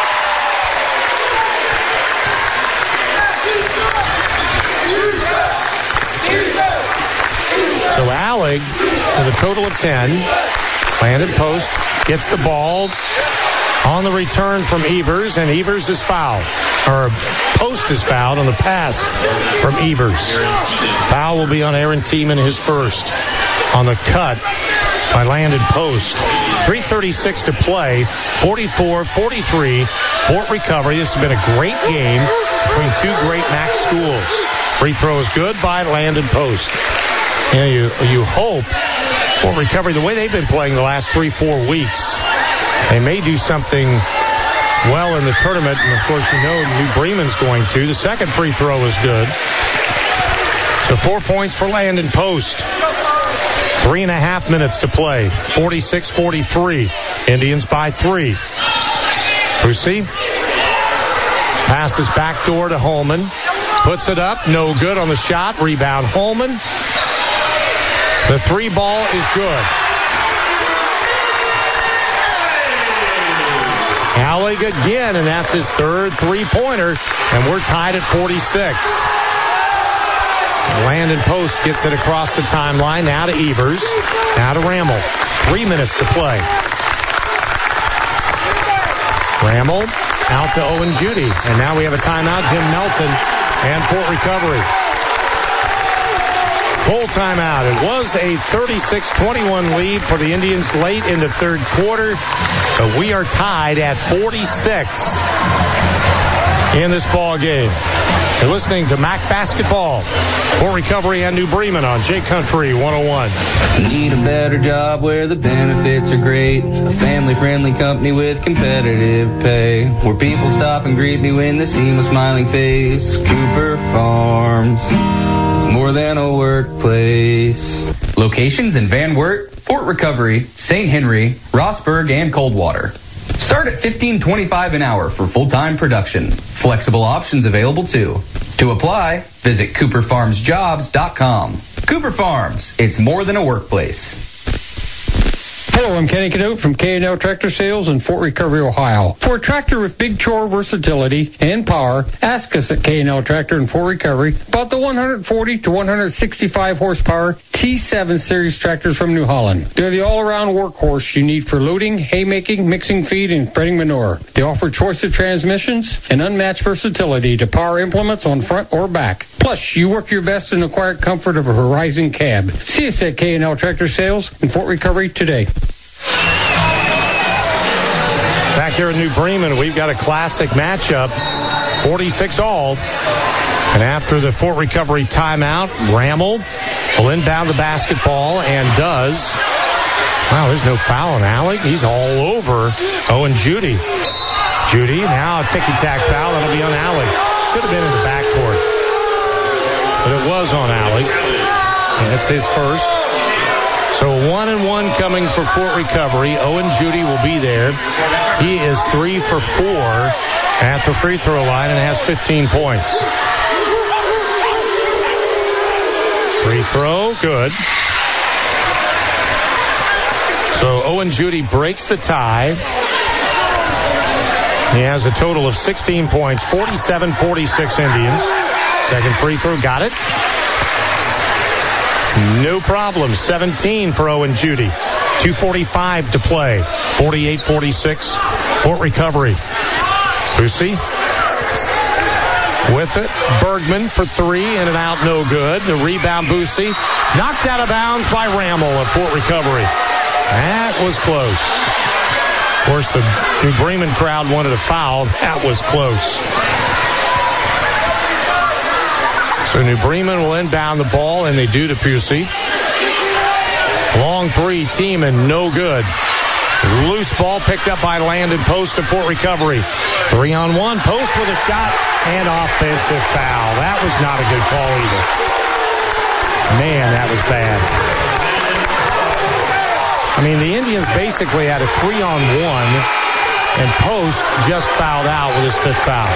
So Allig with a total of 10. Landed post, gets the ball on the return from Evers, and Evers is fouled. Or Post is fouled on the pass from Evers. Foul will be on Aaron Teeman, his first. On the cut by Landon Post. 3:36 to play. 44-43. Fort Recovery. This has been a great game between two great MAC schools. Free throw is good by Landon Post. You know, you hope Fort Recovery, the way they've been playing the last 3-4 weeks, they may do something well in the tournament. And, of course, New Bremen's going to. The second free throw is good. So 4 points for Landon Post. 3.5 minutes to play. 46-43. Indians by 3. Brucey passes backdoor to Holman. Puts it up. No good on the shot. Rebound Holman. The 3 ball is good. Allig again, and that's his third 3-pointer. And we're tied at 46. Landon Post gets it across the timeline. Now to Evers. Now to Rammel. 3 minutes to play. Rammel out to Owen Judy. And now we have a timeout. Jim Melton and Fort Recovery. Full timeout. It was a 36-21 lead for the Indians late in the third quarter. But we are tied at 46 in this ball game. You're listening to MAC Basketball. Fort Recovery and New Bremen on J Country 101. Need a better job where the benefits are great. A family-friendly company with competitive pay. Where people stop and greet me when they see my smiling face. Cooper Farms. It's more than a workplace. Locations in Van Wert, Fort Recovery, St. Henry, Rossburg, and Coldwater. Start at $15.25 an hour for full-time production. Flexible options available too. To apply, visit CooperFarmsJobs.com. Cooper Farms, it's more than a workplace. Hello, I'm Kenny Cadote from K&L Tractor Sales in Fort Recovery, Ohio. For a tractor with big chore versatility and power, ask us at K&L Tractor in Fort Recovery about the 140 to 165 horsepower T7 series tractors from New Holland. They're the all-around workhorse you need for loading, haymaking, mixing feed, and spreading manure. They offer choice of transmissions and unmatched versatility to power implements on front or back. Plus, you work your best in the quiet comfort of a Horizon cab. See us at K&L Tractor Sales in Fort Recovery today. Back here in New Bremen, we've got a classic matchup, 46-all. And after the Fort Recovery timeout, Rammel will inbound the basketball and does. Wow, there's no foul on Allig. He's all over Owen Judy. Judy, now a ticky-tack foul. That'll be on Allig. Should have been in the backcourt. But it was on Allig. And it's his first. So 1-and-1 coming for Fort Recovery. Owen Judy will be there. He is 3 for 4 at the free throw line and has 15 points. Free throw, good. So Owen Judy breaks the tie. He has a total of 16 points, 47-46 Indians. Second free throw, got it. No problem. 17 for Owen Judy. 2:45 to play. 48-46. Fort Recovery. Brucey with it. Bergman for 3. In and out, no good. The rebound, Brucey. Knocked out of bounds by Rammel at Fort Recovery. That was close. Of course, the New Bremen crowd wanted a foul. That was close. So New Bremen will inbound the ball, and they do to Pusey. Long 3, team, and no good. Loose ball picked up by Landon Post to Fort Recovery. 3-on-1, Post with a shot and offensive foul. That was not a good call either. Man, that was bad. I mean, the Indians basically had a 3-on-1, and Post just fouled out with his 5th foul.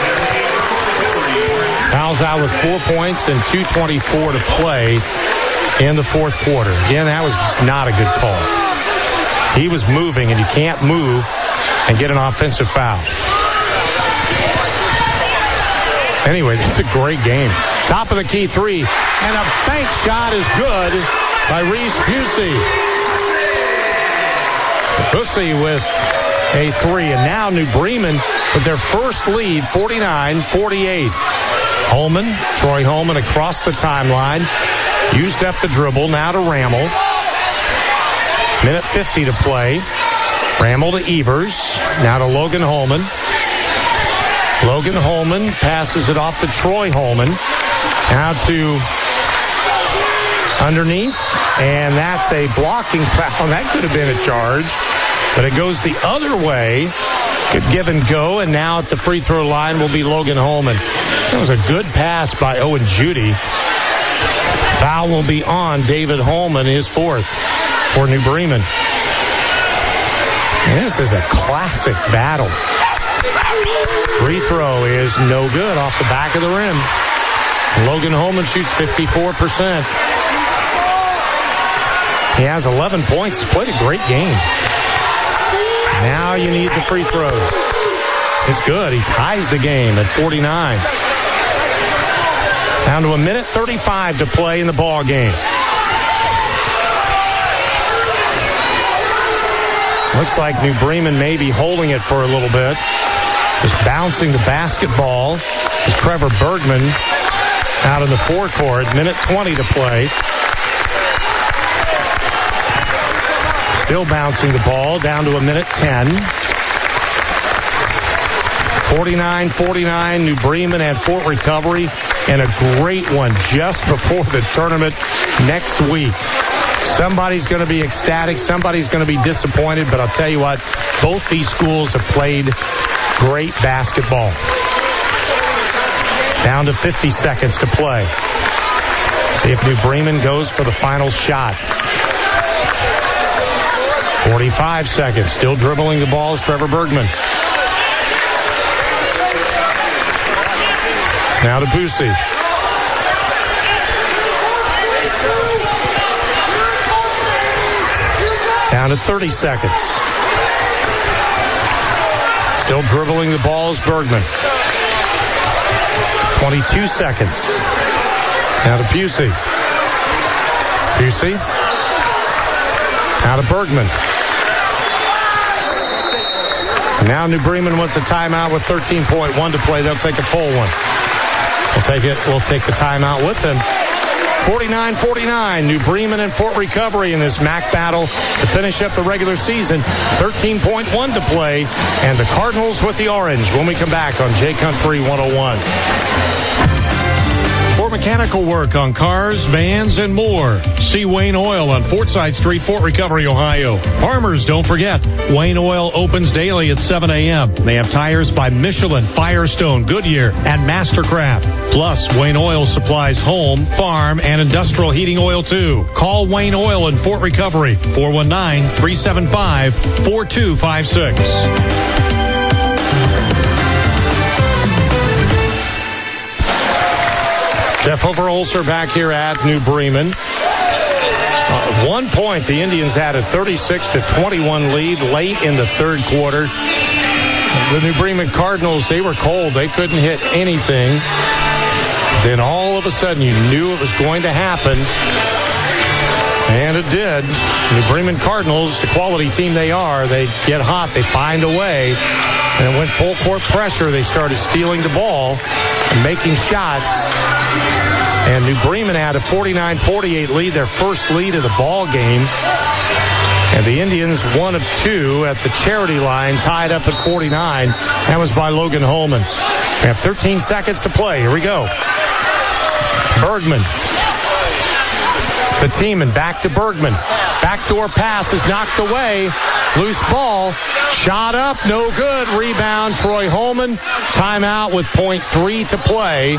Fouls out with 4 points and 2:24 to play in the fourth quarter. Again, that was just not a good call. He was moving, and you can't move and get an offensive foul. Anyway, it's a great game. Top of the key 3, and a bank shot is good by Reese Pusey. Pusey with a 3, and now New Bremen with their first lead, 49-48. Holman, Troy Holman across the timeline. Used up the dribble, now to Rammel. Minute 50 to play. Rammel to Evers, now to Logan Holman. Logan Holman passes it off to Troy Holman. Now to underneath. And that's a blocking foul. That could have been a charge. But it goes the other way. Good give and go. And now at the free throw line will be Logan Holman. That was a good pass by Owen Judy. Foul will be on David Holman, his fourth for New Bremen. And this is a classic battle. Free throw is no good off the back of the rim. Logan Holman shoots 54%. He has 11 points. He's played a great game. Now you need the free throws. It's good. He ties the game at 49. Down to a minute 35 to play in the ball game. Looks like New Bremen may be holding it for a little bit. Just bouncing the basketball is Trevor Bergman out in the forecourt. Minute 20 to play. Still bouncing the ball down to a minute 10. 49-49, New Bremen and Fort Recovery. And a great one just before the tournament next week. Somebody's going to be ecstatic. Somebody's going to be disappointed. But I'll tell you what, both these schools have played great basketball. Down to 50 seconds to play. See if New Bremen goes for the final shot. 45 seconds. Still dribbling the ball is Trevor Bergman. Now to Boosie. Down to 30 seconds. Still dribbling the ball is Bergman. 22 seconds. Now to Busey. Busey. Now to Bergman. Now New Bremen wants a timeout with 13.1 to play. They'll take a full one. We'll take the timeout with them. 49-49, New Bremen and Fort Recovery in this MAC battle to finish up the regular season. 13.1 to play, and the Cardinals with the orange when we come back on J Country 101. For mechanical work on cars, vans, and more, see Wayne Oil on Fortside Street, Fort Recovery, Ohio. Farmers, don't forget, Wayne Oil opens daily at 7 a.m. They have tires by Michelin, Firestone, Goodyear, and Mastercraft. Plus, Wayne Oil supplies home, farm, and industrial heating oil, too. Call Wayne Oil in Fort Recovery, 419-375-4256. Jeff Overholser back here at New Bremen. 1 point, the Indians had a 36-21 lead late in the third quarter. The New Bremen Cardinals, they were cold. They couldn't hit anything. Then all of a sudden, you knew it was going to happen. And it did. New Bremen Cardinals, the quality team they are, they get hot, they find a way. And it went full court pressure. They started stealing the ball and making shots. And New Bremen had a 49-48 lead, their first lead of the ball game. And the Indians, 1 of 2 at the charity line, tied up at 49. That was by Logan Holman. We have 13 seconds to play. Here we go. Bergman. The team and back to Bergman. Backdoor pass is knocked away. Loose ball. Shot up. No good. Rebound. Troy Holman. Timeout with .3 to play.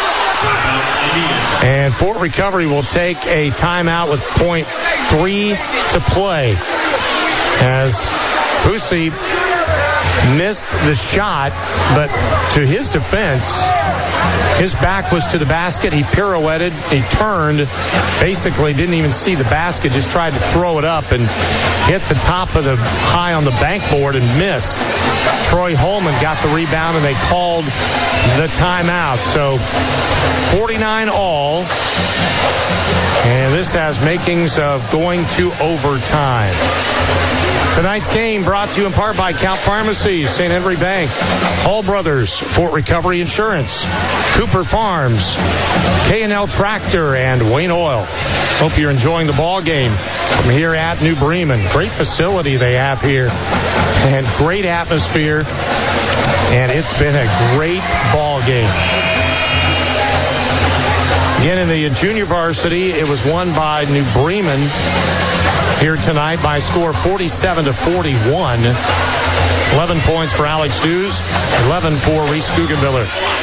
And Fort Recovery will take a timeout with .3 to play. As Boosie missed the shot, but to his defense, his back was to the basket. He pirouetted, he turned, basically didn't even see the basket, just tried to throw it up and hit the top of the high on the bankboard and missed. Troy Holman got the rebound and they called the timeout. So 49 all. And this has makings of going to overtime. Tonight's game brought to you in part by Count Pharmacy, St. Henry Bank, Hall Brothers, Fort Recovery Insurance, Cooper Farms, K&L Tractor, and Wayne Oil. Hope you're enjoying the ball game from here at New Bremen. Great facility they have here and great atmosphere. And it's been a great ball game. Again, in the junior varsity, it was won by New Bremen here tonight by a score 47-41. 11 points for Alex Dews, 11 for Reese Guggenbiller.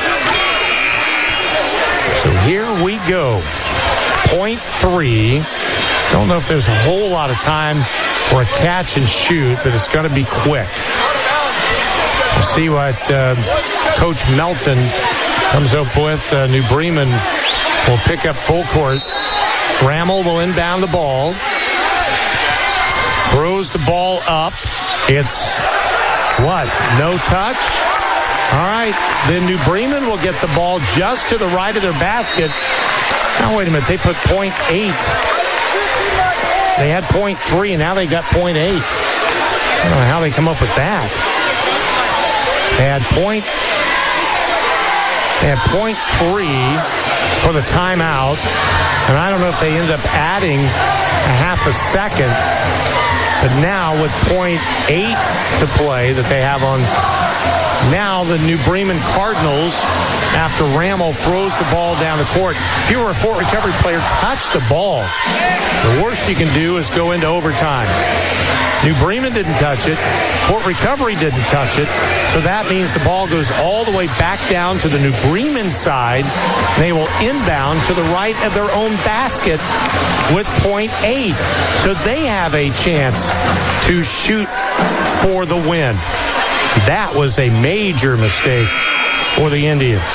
So here we go. Point 3. Don't know if there's a whole lot of time for a catch and shoot, but it's going to be quick. We'll see what Coach Melton comes up with. New Bremen will pick up full court. Rammel will inbound the ball. Throws the ball up. It's what? No touch? All right. Then New Bremen will get the ball just to the right of their basket. Now, wait a minute. They put .8. They had .3, and now they got .8. I don't know how they come up with that. They had .3 for the timeout, and I don't know if they end up adding a half a second. But now with .8 to play that they have on, now the New Bremen Cardinals, after Rammel throws the ball down the court, if you were a Fort Recovery player, touch the ball. The worst you can do is go into overtime. New Bremen didn't touch it. Fort Recovery didn't touch it. So that means the ball goes all the way back down to the New Bremen side. They will inbound to the right of their own basket with .8. So they have a chance to shoot for the win. That was a major mistake for the Indians.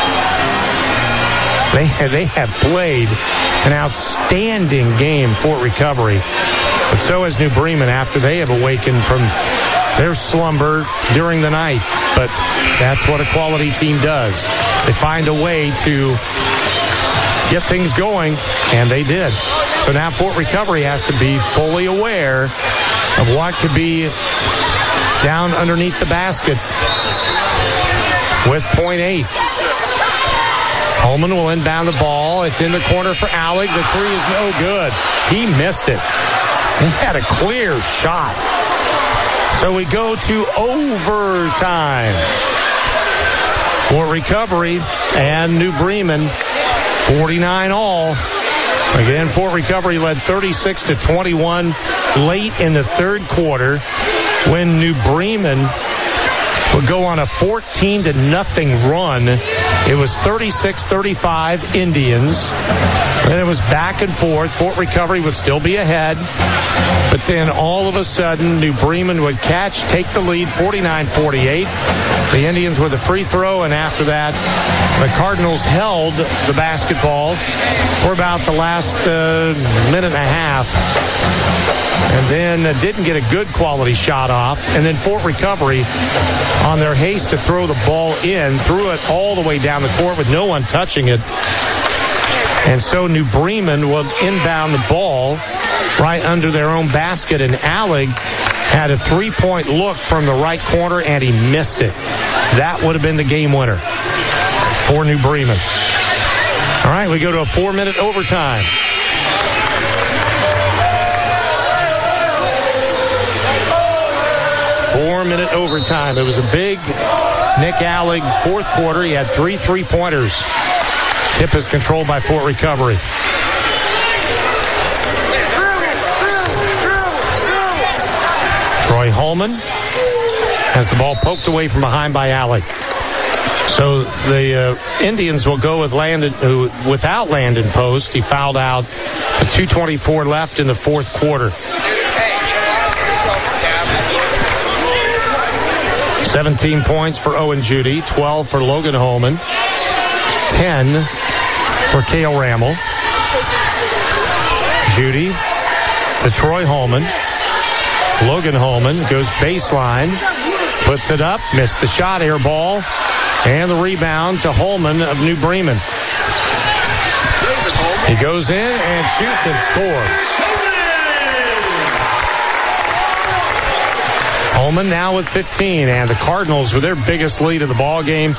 They have played an outstanding game, Fort Recovery. But so has New Bremen after they have awakened from their slumber during the night. But that's what a quality team does. They find a way to get things going, and they did. So now Fort Recovery has to be fully aware of what could be down underneath the basket with .8. Holman will inbound the ball. It's in the corner for Alec. The three is no good. He missed it. He had a clear shot. So we go to overtime. Fort Recovery and New Bremen, 49 all. Again, Fort Recovery led 36-21 late in the third quarter when New Bremen would go on a 14-0 run. It was 36-35 Indians. Then it was back and forth. Fort Recovery would still be ahead. But then all of a sudden, New Bremen would take the lead, 49-48. The Indians with a free throw, and after that, the Cardinals held the basketball for about the last minute and a half. And then didn't get a good quality shot off. And then Fort Recovery, on their haste to throw the ball in, threw it all the way down the court with no one touching it. And so New Bremen will inbound the ball right under their own basket. And Alec had a three-point look from the right corner, and he missed it. That would have been the game winner for New Bremen. All right, we go to a 4-minute overtime. Four-minute overtime. It was a big Nick Alec fourth quarter. He had 3 3-pointers. Tip is controlled by Fort Recovery. Troy Holman has the ball poked away from behind by Alec. So the Indians will go with without Landon Post. He fouled out with 2:24 left in the fourth quarter. 17 points for Owen Judy, 12 for Logan Holman, 10 for Cale Rammel. Judy to Troy Holman. Logan Holman goes baseline, puts it up, missed the shot, air ball, and the rebound to Holman of New Bremen. He goes in and shoots and scores. Holman now with 15, and the Cardinals with their biggest lead of the ball game,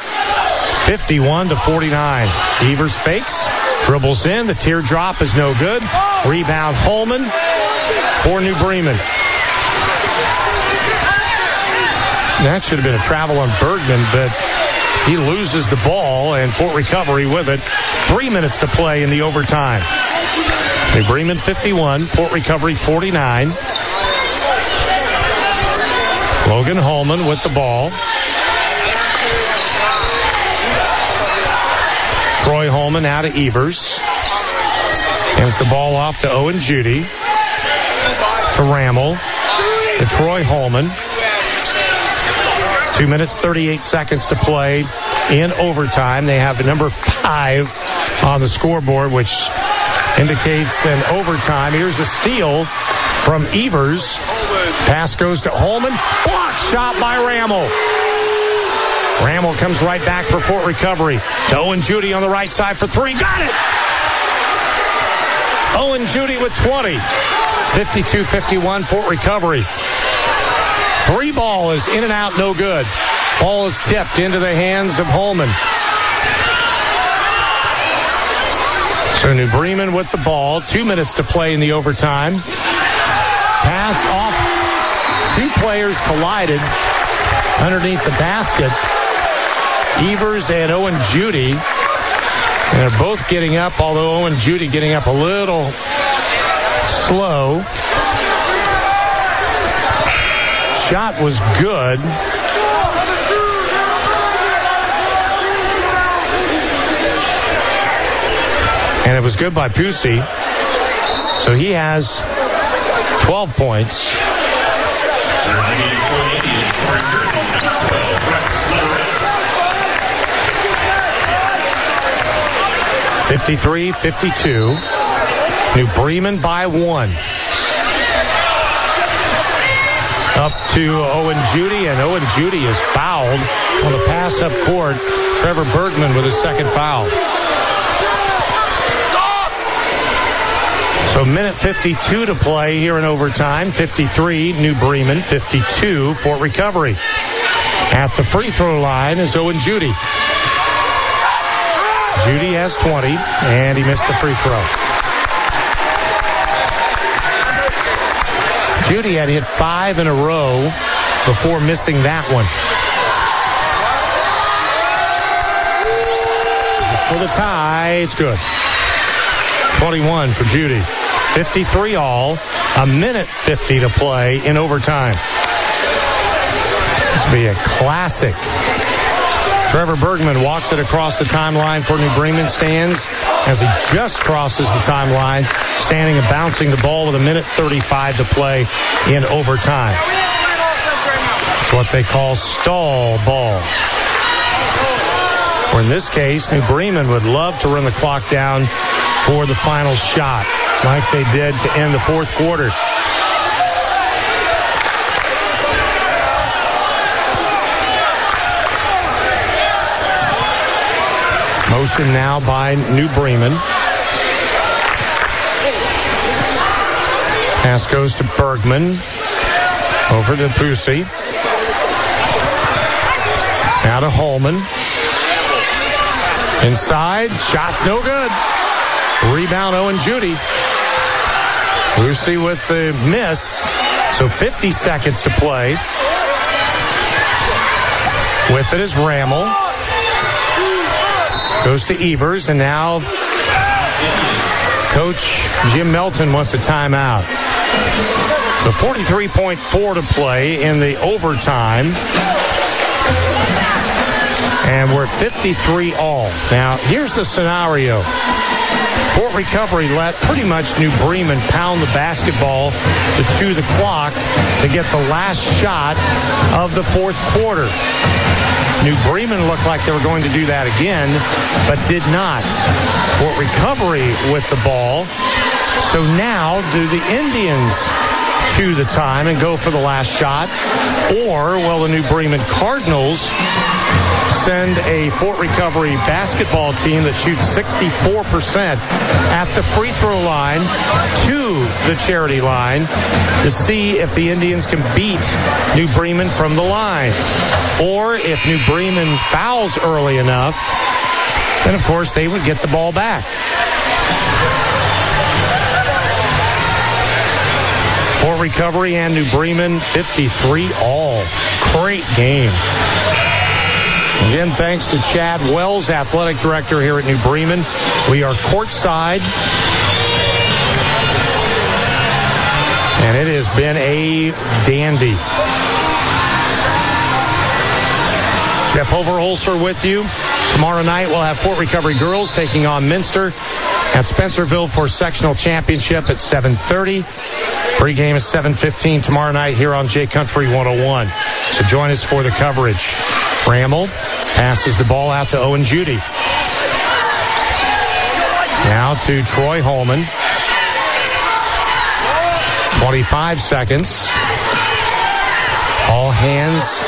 51-49. Evers fakes, dribbles in, the teardrop is no good. Rebound Holman for New Bremen. That should have been a travel on Bergman, but He loses the ball, and Fort Recovery with it. 3 minutes to play in the overtime. New Bremen 51, Fort Recovery 49. Logan Holman with the ball. Troy Holman out of Evers. Hands the ball off to Owen Judy. To Rammel. To Troy Holman. 2 minutes, 38 seconds to play in overtime. They have the number 5 on the scoreboard, which indicates an overtime. Here's a steal from Evers. Pass goes to Holman. Block shot by Rammel. Rammel comes right back for Fort Recovery. To Owen Judy on the right side for 3. Got it! Owen Judy with 20. 52-51 Fort Recovery. 3 ball is in and out, no good. Ball is tipped into the hands of Holman. So New Bremen with the ball. 2 minutes to play in the overtime. Pass off. 2 players collided underneath the basket. Evers and Owen Judy. And they're both getting up, although Owen Judy getting up a little slow. Shot was good. And it was good by Pusey. So he has 12 points. 53-52. New Bremen by 1. Up to Owen Judy, and Owen Judy is fouled on the pass up court. Trevor Bergman with his second foul. So minute 52 to play here in overtime. 53, New Bremen. 52, Fort Recovery. At the free throw line is Owen Judy. Judy has 20, and he missed the free throw. Judy had hit 5 in a row before missing that one. For the tie, it's good. 21 for Judy. 53 all. A minute 50 to play in overtime. This will be a classic. Trevor Bergman walks it across the timeline for New Bremen. Stands as he just crosses the timeline, standing and bouncing the ball with a minute 35 to play in overtime. It's what they call stall ball. Or in this case, New Bremen would love to run the clock down for the final shot, like they did to end the fourth quarter. Motion now by New Bremen. Pass goes to Bergman. Over to Pusey. Now to Holman. Inside. Shot's no good. Rebound Owen Judy. Pusey with the miss. So 50 seconds to play. With it is Rammel. Goes to Evers, and now Coach Jim Melton wants a timeout. So 43.4 to play in the overtime. And we're at 53 all. Now, here's the scenario. Fort Recovery let pretty much New Bremen pound the basketball to chew the clock to get the last shot of the fourth quarter. New Bremen looked like they were going to do that again, but did not. Fort Recovery with the ball. So now, do the Indians chew the time and go for the last shot? Or will the New Bremen Cardinals send a Fort Recovery basketball team that shoots 64% at the free throw line to the charity line to see if the Indians can beat New Bremen from the line? Or if New Bremen fouls early enough, then of course they would get the ball back. Fort Recovery and New Bremen 53 all. Great game. Again, thanks to Chad Wells, athletic director here at New Bremen. We are courtside. And it has been a dandy. Jeff Overholser with you. Tomorrow night we'll have Fort Recovery girls taking on Minster at Spencerville for sectional championship at 7:30. Pre-game is 7:15 tomorrow night here on J Country 101. So join us for the coverage. Bramble passes the ball out to Owen Judy. Now to Troy Holman. 25 seconds. All hands.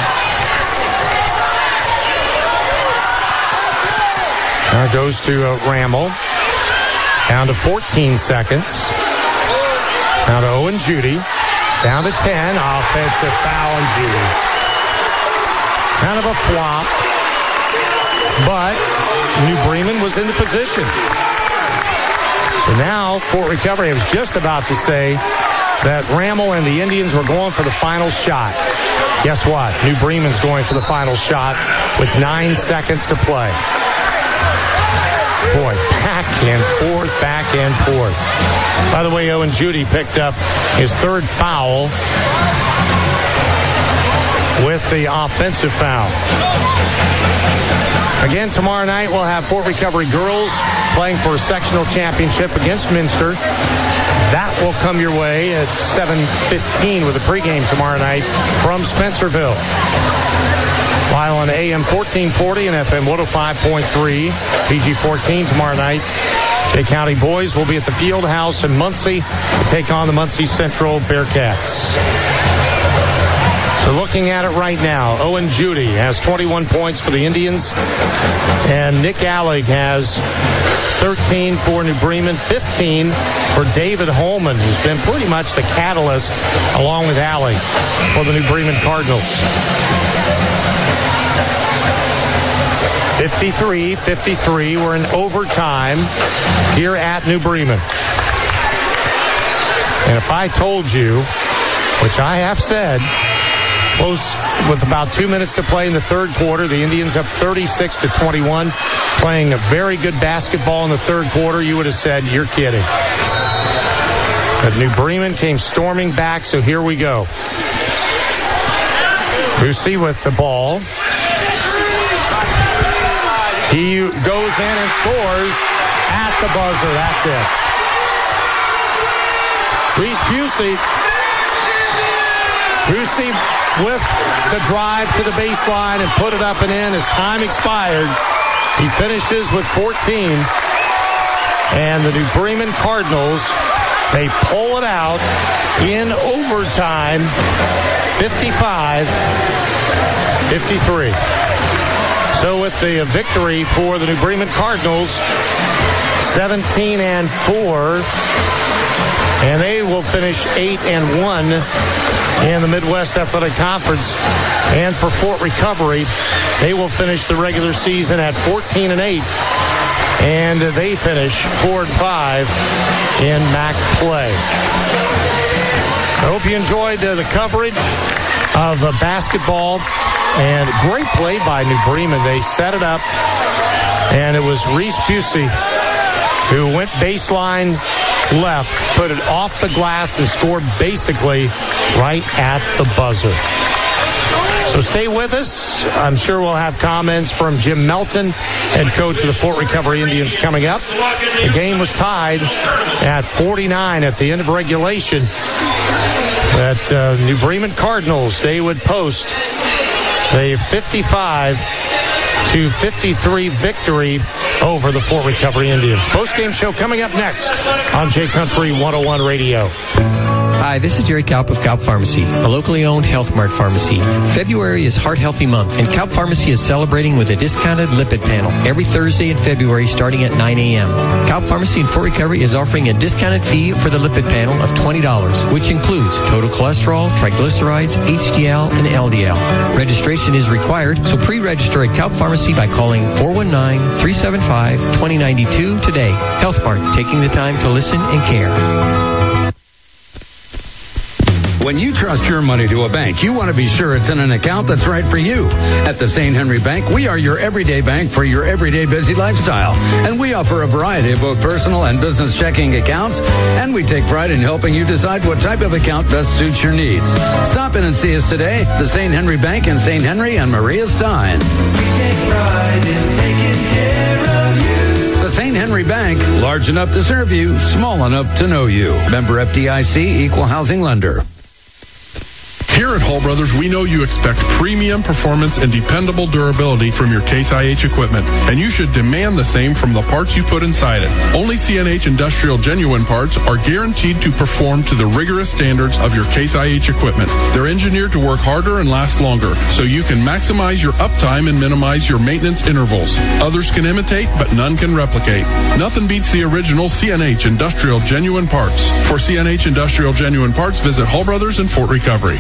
Now it goes to Ramel. Down to 14 seconds. Now to Owen Judy. Down to 10. Offensive foul on Judy. Kind of a flop. But New Bremen was in the position. So now, Fort Recovery, I was just about to say that Ramel and the Indians were going for the final shot. Guess what? New Bremen's going for the final shot with 9 seconds to play. Boy, back and forth, back and forth. By the way, Owen Judy picked up his third foul with the offensive foul. Again, tomorrow night we'll have Fort Recovery girls playing for a sectional championship against Minster. That will come your way at 7:15 with a pregame tomorrow night from Spencerville. While on AM 1440 and FM 105.3, PG-14 tomorrow night, Jay County boys will be at the Field House in Muncie to take on the Muncie Central Bearcats. So looking at it right now, Owen Judy has 21 points for the Indians, and Nick Allig has 13 for New Bremen, 15 for David Holman, who's been pretty much the catalyst, along with Allig, for the New Bremen Cardinals. 53-53. We're in overtime here at New Bremen. And if I told you, which I have said, close with about 2 minutes to play in the third quarter, the Indians up 36-21, playing a very good basketball in the third quarter, you would have said, you're kidding. But New Bremen came storming back, so here we go. Lucy with the ball. He goes in and scores at the buzzer. That's it. Reese Busey. Busey with the drive to the baseline and put it up and in as time expired. He finishes with 14. And the New Bremen Cardinals, they pull it out in overtime, 55-53. So with the victory for the New Bremen Cardinals, 17-4, and they will finish 8-1 in the Midwest Athletic Conference. And for Fort Recovery, they will finish the regular season at 14-8, and they finish 4-5 in MAC play. I hope you enjoyed the coverage of basketball. And great play by New Bremen. They set it up, and it was Reese Busey who went baseline left, put it off the glass, and scored basically right at the buzzer. So stay with us. I'm sure we'll have comments from Jim Melton, head coach of the Fort Recovery Indians, coming up. The game was tied at 49 at the end of regulation. That New Bremen Cardinals, they would post the 55-53 victory over the Fort Recovery Indians. Post-game show coming up next on J Country 101 Radio. Hi, this is Jerry Kaup of Kaup Pharmacy, a locally owned Health Mart pharmacy. February is Heart Healthy Month, and Kaup Pharmacy is celebrating with a discounted lipid panel every Thursday in February starting at 9 a.m. Kaup Pharmacy in Fort Recovery is offering a discounted fee for the lipid panel of $20, which includes total cholesterol, triglycerides, HDL, and LDL. Registration is required, so pre-register at Kaup Pharmacy by calling 419-375-2092 today. Health Mart, taking the time to listen and care. When you trust your money to a bank, you want to be sure it's in an account that's right for you. At the St. Henry Bank, we are your everyday bank for your everyday busy lifestyle. And we offer a variety of both personal and business checking accounts. And we take pride in helping you decide what type of account best suits your needs. Stop in and see us today. The St. Henry Bank in St. Henry and Maria Stein. We take pride in taking care of you. The St. Henry Bank, large enough to serve you, small enough to know you. Member FDIC, Equal Housing Lender. Here at Hull Brothers, we know you expect premium performance and dependable durability from your Case IH equipment, and you should demand the same from the parts you put inside it. Only CNH Industrial Genuine parts are guaranteed to perform to the rigorous standards of your Case IH equipment. They're engineered to work harder and last longer, so you can maximize your uptime and minimize your maintenance intervals. Others can imitate, but none can replicate. Nothing beats the original CNH Industrial Genuine parts. For CNH Industrial Genuine parts, visit Hull Brothers in Fort Recovery.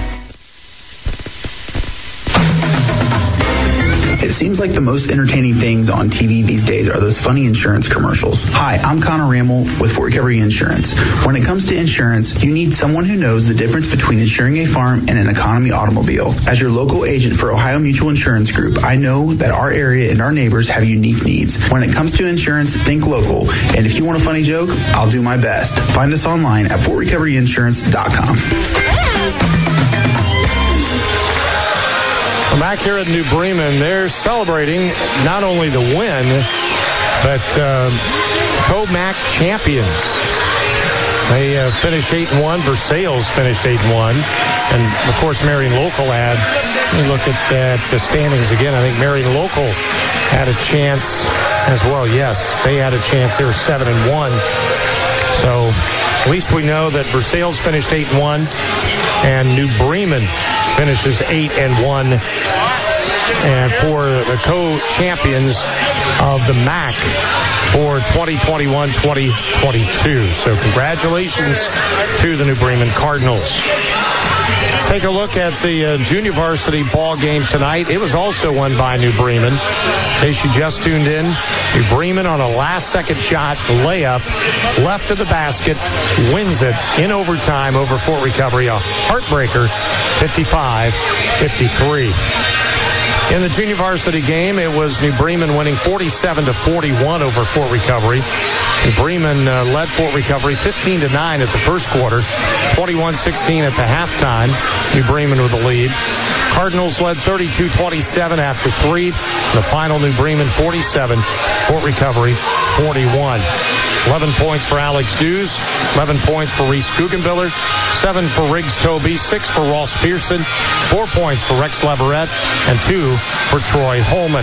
It seems like the most entertaining things on TV these days are those funny insurance commercials. Hi, I'm Connor Ramel with Fort Recovery Insurance. When it comes to insurance, you need someone who knows the difference between insuring a farm and an economy automobile. As your local agent for Ohio Mutual Insurance Group, I know that our area and our neighbors have unique needs. When it comes to insurance, think local. And if you want a funny joke, I'll do my best. Find us online at fortrecoveryinsurance.com. Back here at New Bremen, they're celebrating not only the win, but co-MAC champions. They finished 8-1. Versailles finished 8-1. And, of course, Marion Local had, let me look at the standings again. I think Marion Local had a chance as well. Yes, they had a chance. They were 7-1. So at least we know that Versailles finished 8-1 and New Bremen finishes 8-1 and for the co-champions of the MAC for 2021-2022. So congratulations to the New Bremen Cardinals. Take a look at the junior varsity ball game tonight. It was also won by New Bremen. In case you just tuned in, New Bremen on a last-second shot layup, left of the basket, wins it in overtime over Fort Recovery. A heartbreaker, 55-53. In the junior varsity game, it was New Bremen winning 47-41 over Fort Recovery. New Bremen led Fort Recovery 15-9 at the first quarter, 21-16 at the halftime. New Bremen with the lead. Cardinals led 32-27 after 3. The final, New Bremen 47, Fort Recovery 41. 11 points for Alex Dews, 11 points for Reese Guggenbiller, 7 for Riggs Toby, 6 for Ross Pearson, 4 points for Rex Leverett, and 2 for Troy Holman.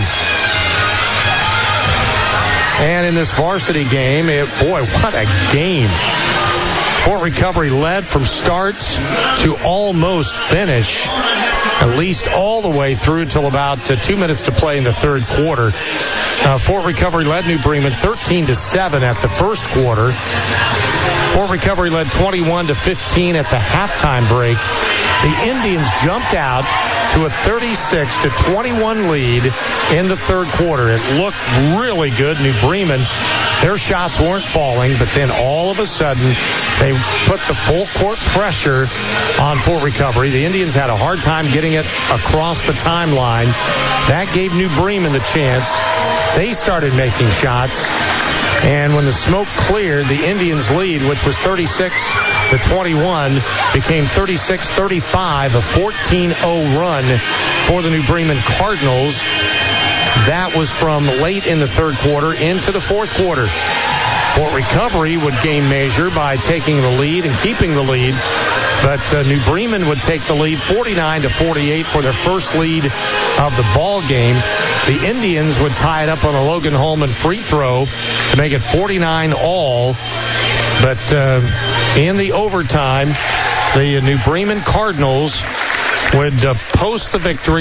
And in this varsity game, boy, what a game. Fort Recovery led from start to almost finish, at least all the way through till about 2 minutes to play in the third quarter. Fort Recovery led New Bremen 13-7 at the first quarter. Fort Recovery led 21-15 at the halftime break. The Indians jumped out to a 36-21 lead in the third quarter. It looked really good. New Bremen, their shots weren't falling, but then all of a sudden they put the full court pressure on Fort Recovery. The Indians had a hard time getting it across the timeline. That gave New Bremen the chance. They started making shots. And when the smoke cleared, the Indians' lead, which was 36-21, became 36-35, a 14-0 run for the New Bremen Cardinals. That was from late in the third quarter into the fourth quarter. Fort Recovery would gain measure by taking the lead and keeping the lead, but New Bremen would take the lead 49-48 for their first lead of the ball game. The Indians would tie it up on a Logan Holman free throw to make it 49-all. But in the overtime, the New Bremen Cardinals would post the victory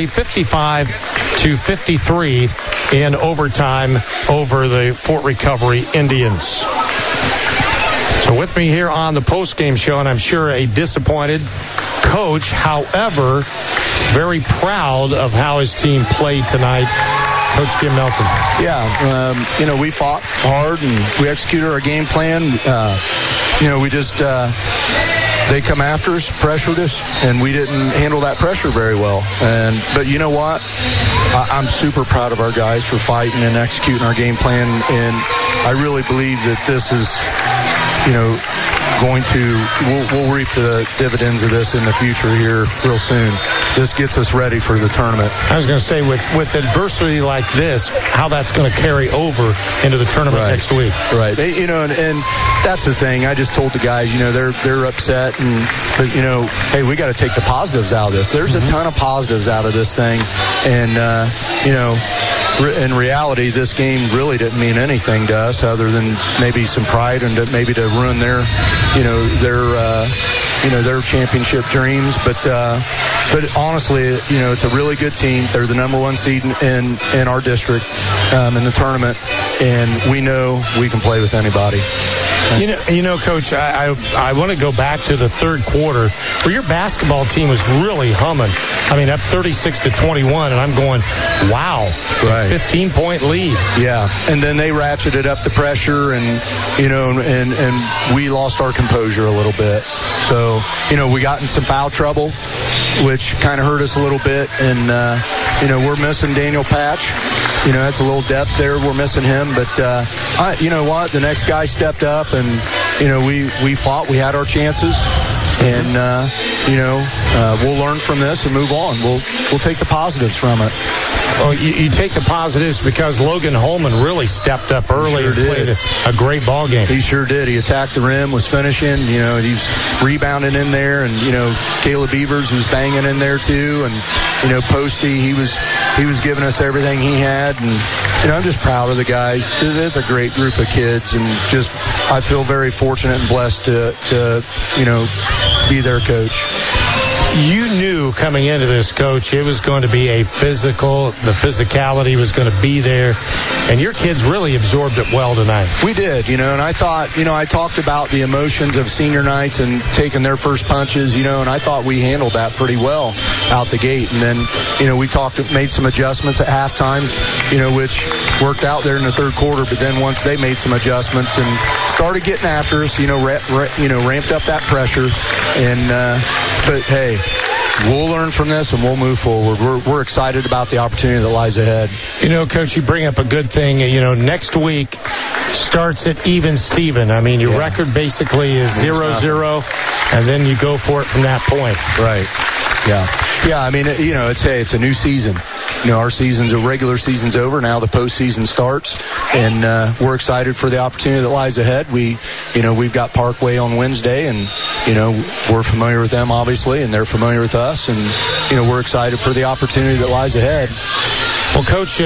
55-53 in overtime over the Fort Recovery Indians. So with me here on the post-game show, and I'm sure a disappointed coach, however, very proud of how his team played tonight, Coach Jim Melton. Yeah, we fought hard and we executed our game plan. We just they come after us, pressured us, and we didn't handle that pressure very well. But you know what? I'm super proud of our guys for fighting and executing our game plan, and I really believe that this is, we'll reap the dividends of this in the future here real soon. This gets us ready for the tournament. I was going to say, with adversity like this, how that's going to carry over into the tournament next week. Right. And that's the thing. I just told the guys, they're upset, but hey, we got to take the positives out of this. There's a ton of positives out of this thing, and in reality, this game really didn't mean anything to us other than maybe some pride and maybe to ruin their championship dreams. But honestly, it's a really good team. They're the number one seed in our district in the tournament, and we know we can play with anybody. Coach, I want to go back to the third quarter where your basketball team was really humming. Up 36-21, and I'm going, wow, right. 15-point lead. Yeah, and then they ratcheted up the pressure, and we lost our composure a little bit. So, we got in some foul trouble, which kind of hurt us a little bit, and we're missing Daniel Patch. That's a little depth there. We're missing him, but you know what? The next guy stepped up, and we fought. We had our chances, and we'll learn from this and move on. We'll take the positives from it. Well, you take the positives because Logan Holman really stepped up early and played a great ball game. He sure did. He attacked the rim, was finishing. He's rebounding in there, and Caleb Beavers was banging in there too, and Posty, he was giving us everything he had, and I'm just proud of the guys. It's a great group of kids, and I feel very fortunate and blessed to be their coach. You knew coming into this, Coach, it was going to be a physical. The physicality was going to be there. And your kids really absorbed it well tonight. We did, and I thought, I talked about the emotions of senior nights and taking their first punches, and I thought we handled that pretty well out the gate. And then, we made some adjustments at halftime, which worked out there in the third quarter. But then once they made some adjustments and started getting after us, ramped up that pressure. And, but hey, we'll learn from this and we'll move forward. We're excited about the opportunity that lies ahead. Coach, you bring up a good thing. Next week starts at even Steven. Your record basically is 0-0, and then you go for it from that point. Right. Yeah. It's a new season. Our regular season's over. Now the postseason starts, and we're excited for the opportunity that lies ahead. We've got Parkway on Wednesday, and we're familiar with them obviously, and they're familiar with us, and we're excited for the opportunity that lies ahead. Well, Coach,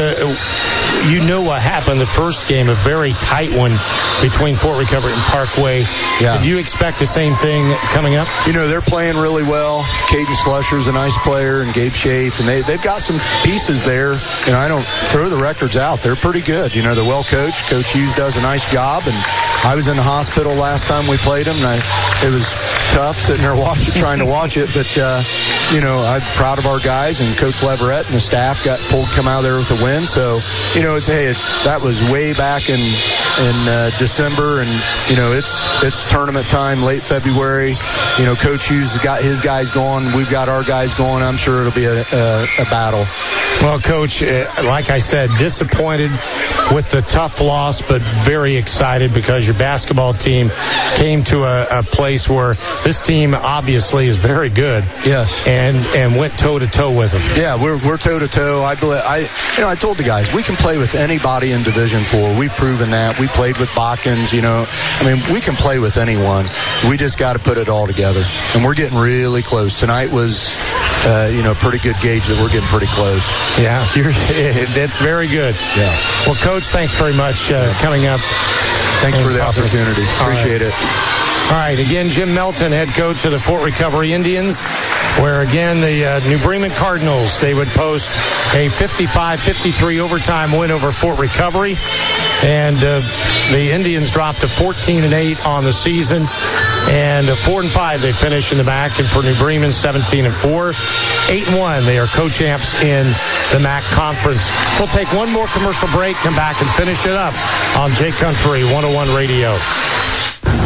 what happened the first game, a very tight one between Fort Recovery and Parkway. Yeah. Did you expect the same thing coming up? They're playing really well. Caden Slusher's a nice player, and Gabe Schaaf, and they've got some pieces there. I don't throw the records out. They're pretty good. They're well coached. Coach Hughes does a nice job, and I was in the hospital last time we played them, and it was tough sitting there trying to watch it, but I'm proud of our guys, and Coach Leverett and the staff come out of there with a win. So, that was way back in December, and it's tournament time, late February. Coach Hughes has got his guys going. We've got our guys going. I'm sure it'll be a battle. Well, Coach, like I said, disappointed with the tough loss, but very excited because your basketball team came to a place where this team obviously is very good. Yes. And went toe-to-toe with them. Yeah, we're toe-to-toe. I told the guys, we can play with anybody in Division IV. We've proven that. We played with Botkins, we can play with anyone. We just got to put it all together. And we're getting really close. Tonight was, pretty good gauge that we're getting pretty close. Yeah, that's very good. Yeah. Well, Coach, thanks very much coming up. Thanks for the opportunity. Appreciate it. All right, again, Jim Melton, head coach of the Fort Recovery Indians, where, again, the New Bremen Cardinals, they would post a 55-53 overtime win over Fort Recovery. And the Indians dropped to 14-8 on the season. And 4-5, they finish in the MAC. And for New Bremen, 17-4. 8-1, they are co-champs in the MAC Conference. We'll take one more commercial break, come back and finish it up on J Country 101 Radio.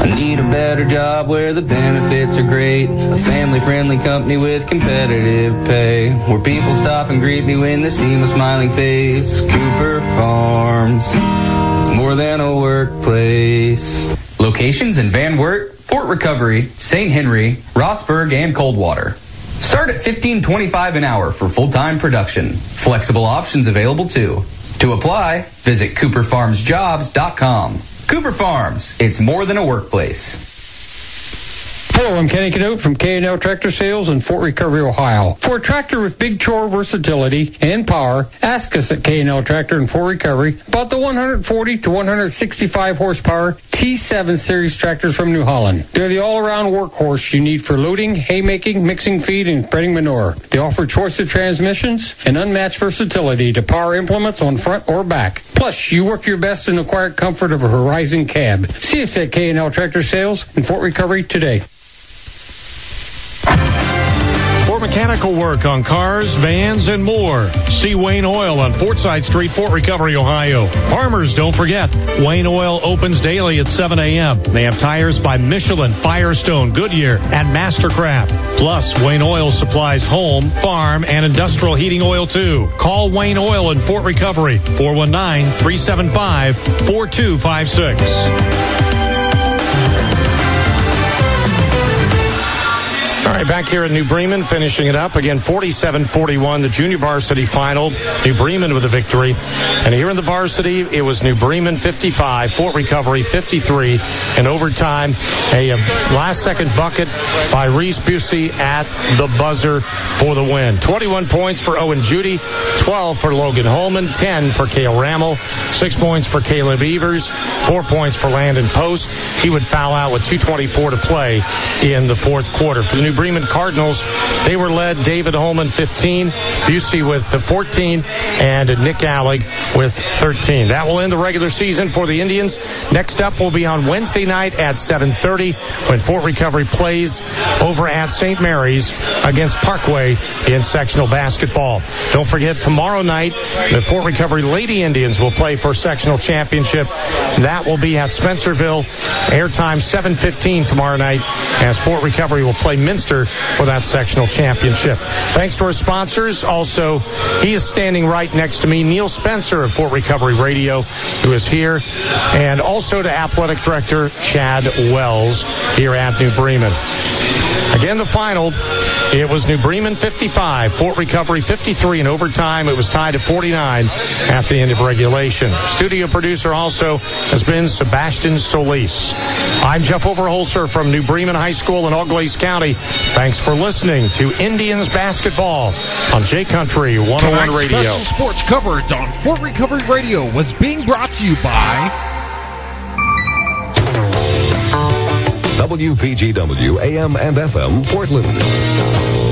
I need a better job where the benefits are great, a family-friendly company with competitive pay, where people stop and greet me when they see my smiling face. Cooper Farms, it's more than a workplace. Locations in Van Wert, Fort Recovery, St. Henry, Rossburg, and Coldwater. Start at $15.25 an hour for full-time production. Flexible options available too. To apply, visit CooperFarmsJobs.com. Cooper Farms, it's more than a workplace. Hello, I'm Kenny Cadote from K&L Tractor Sales in Fort Recovery, Ohio. For a tractor with big chore versatility and power, ask us at K&L Tractor in Fort Recovery about the 140 to 165 horsepower T7 series tractors from New Holland. They're the all-around workhorse you need for loading, haymaking, mixing feed, and spreading manure. They offer choice of transmissions and unmatched versatility to power implements on front or back. Plus, you work your best in the quiet comfort of a Horizon cab. See us at K&L Tractor Sales in Fort Recovery today. For mechanical work on cars, vans, and more, see Wayne Oil on Fortside Street, Fort Recovery, Ohio. Farmers, don't forget, Wayne Oil opens daily at 7 a.m. They have tires by Michelin, Firestone, Goodyear, and Mastercraft. Plus, Wayne Oil supplies home, farm, and industrial heating oil, too. Call Wayne Oil in Fort Recovery, 419-375-4256. All right, back here at New Bremen, finishing it up. Again, 47-41, the junior varsity final. New Bremen with a victory. And here in the varsity, it was New Bremen 55, Fort Recovery 53. In overtime, a last-second bucket by Reese Busey at the buzzer for the win. 21 points for Owen Judy, 12 for Logan Holman, 10 for Cale Rammel, 6 points for Caleb Evers, 4 points for Landon Post. He would foul out with 2:24 to play in the fourth quarter. For the New Bremen Cardinals, they were led David Holman 15, Busey with the 14, and Nick Allig with 13. That will end the regular season for the Indians. Next up will be on Wednesday night at 7:30 when Fort Recovery plays over at St. Mary's against Parkway in sectional basketball. Don't forget, tomorrow night, the Fort Recovery Lady Indians will play for sectional championship. That will be at Spencerville. Airtime 7:15 tomorrow night as Fort Recovery will play Minster for that sectional championship. Thanks to our sponsors. Also, he is standing right next to me, Neil Spencer of Fort Recovery Radio, who is here, and also to Athletic Director Chad Wells here at New Bremen. Again, the final, it was New Bremen 55, Fort Recovery 53 in overtime. It was tied at 49 at the end of regulation. Studio producer also has been Sebastian Solis. I'm Jeff Overholser from New Bremen High School in Auglaize County. Thanks for listening to Indians basketball on J Country 101 Tonight's Radio. Special sports coverage on Fort Recovery Radio was being brought to you by WPGW AM and FM Portland.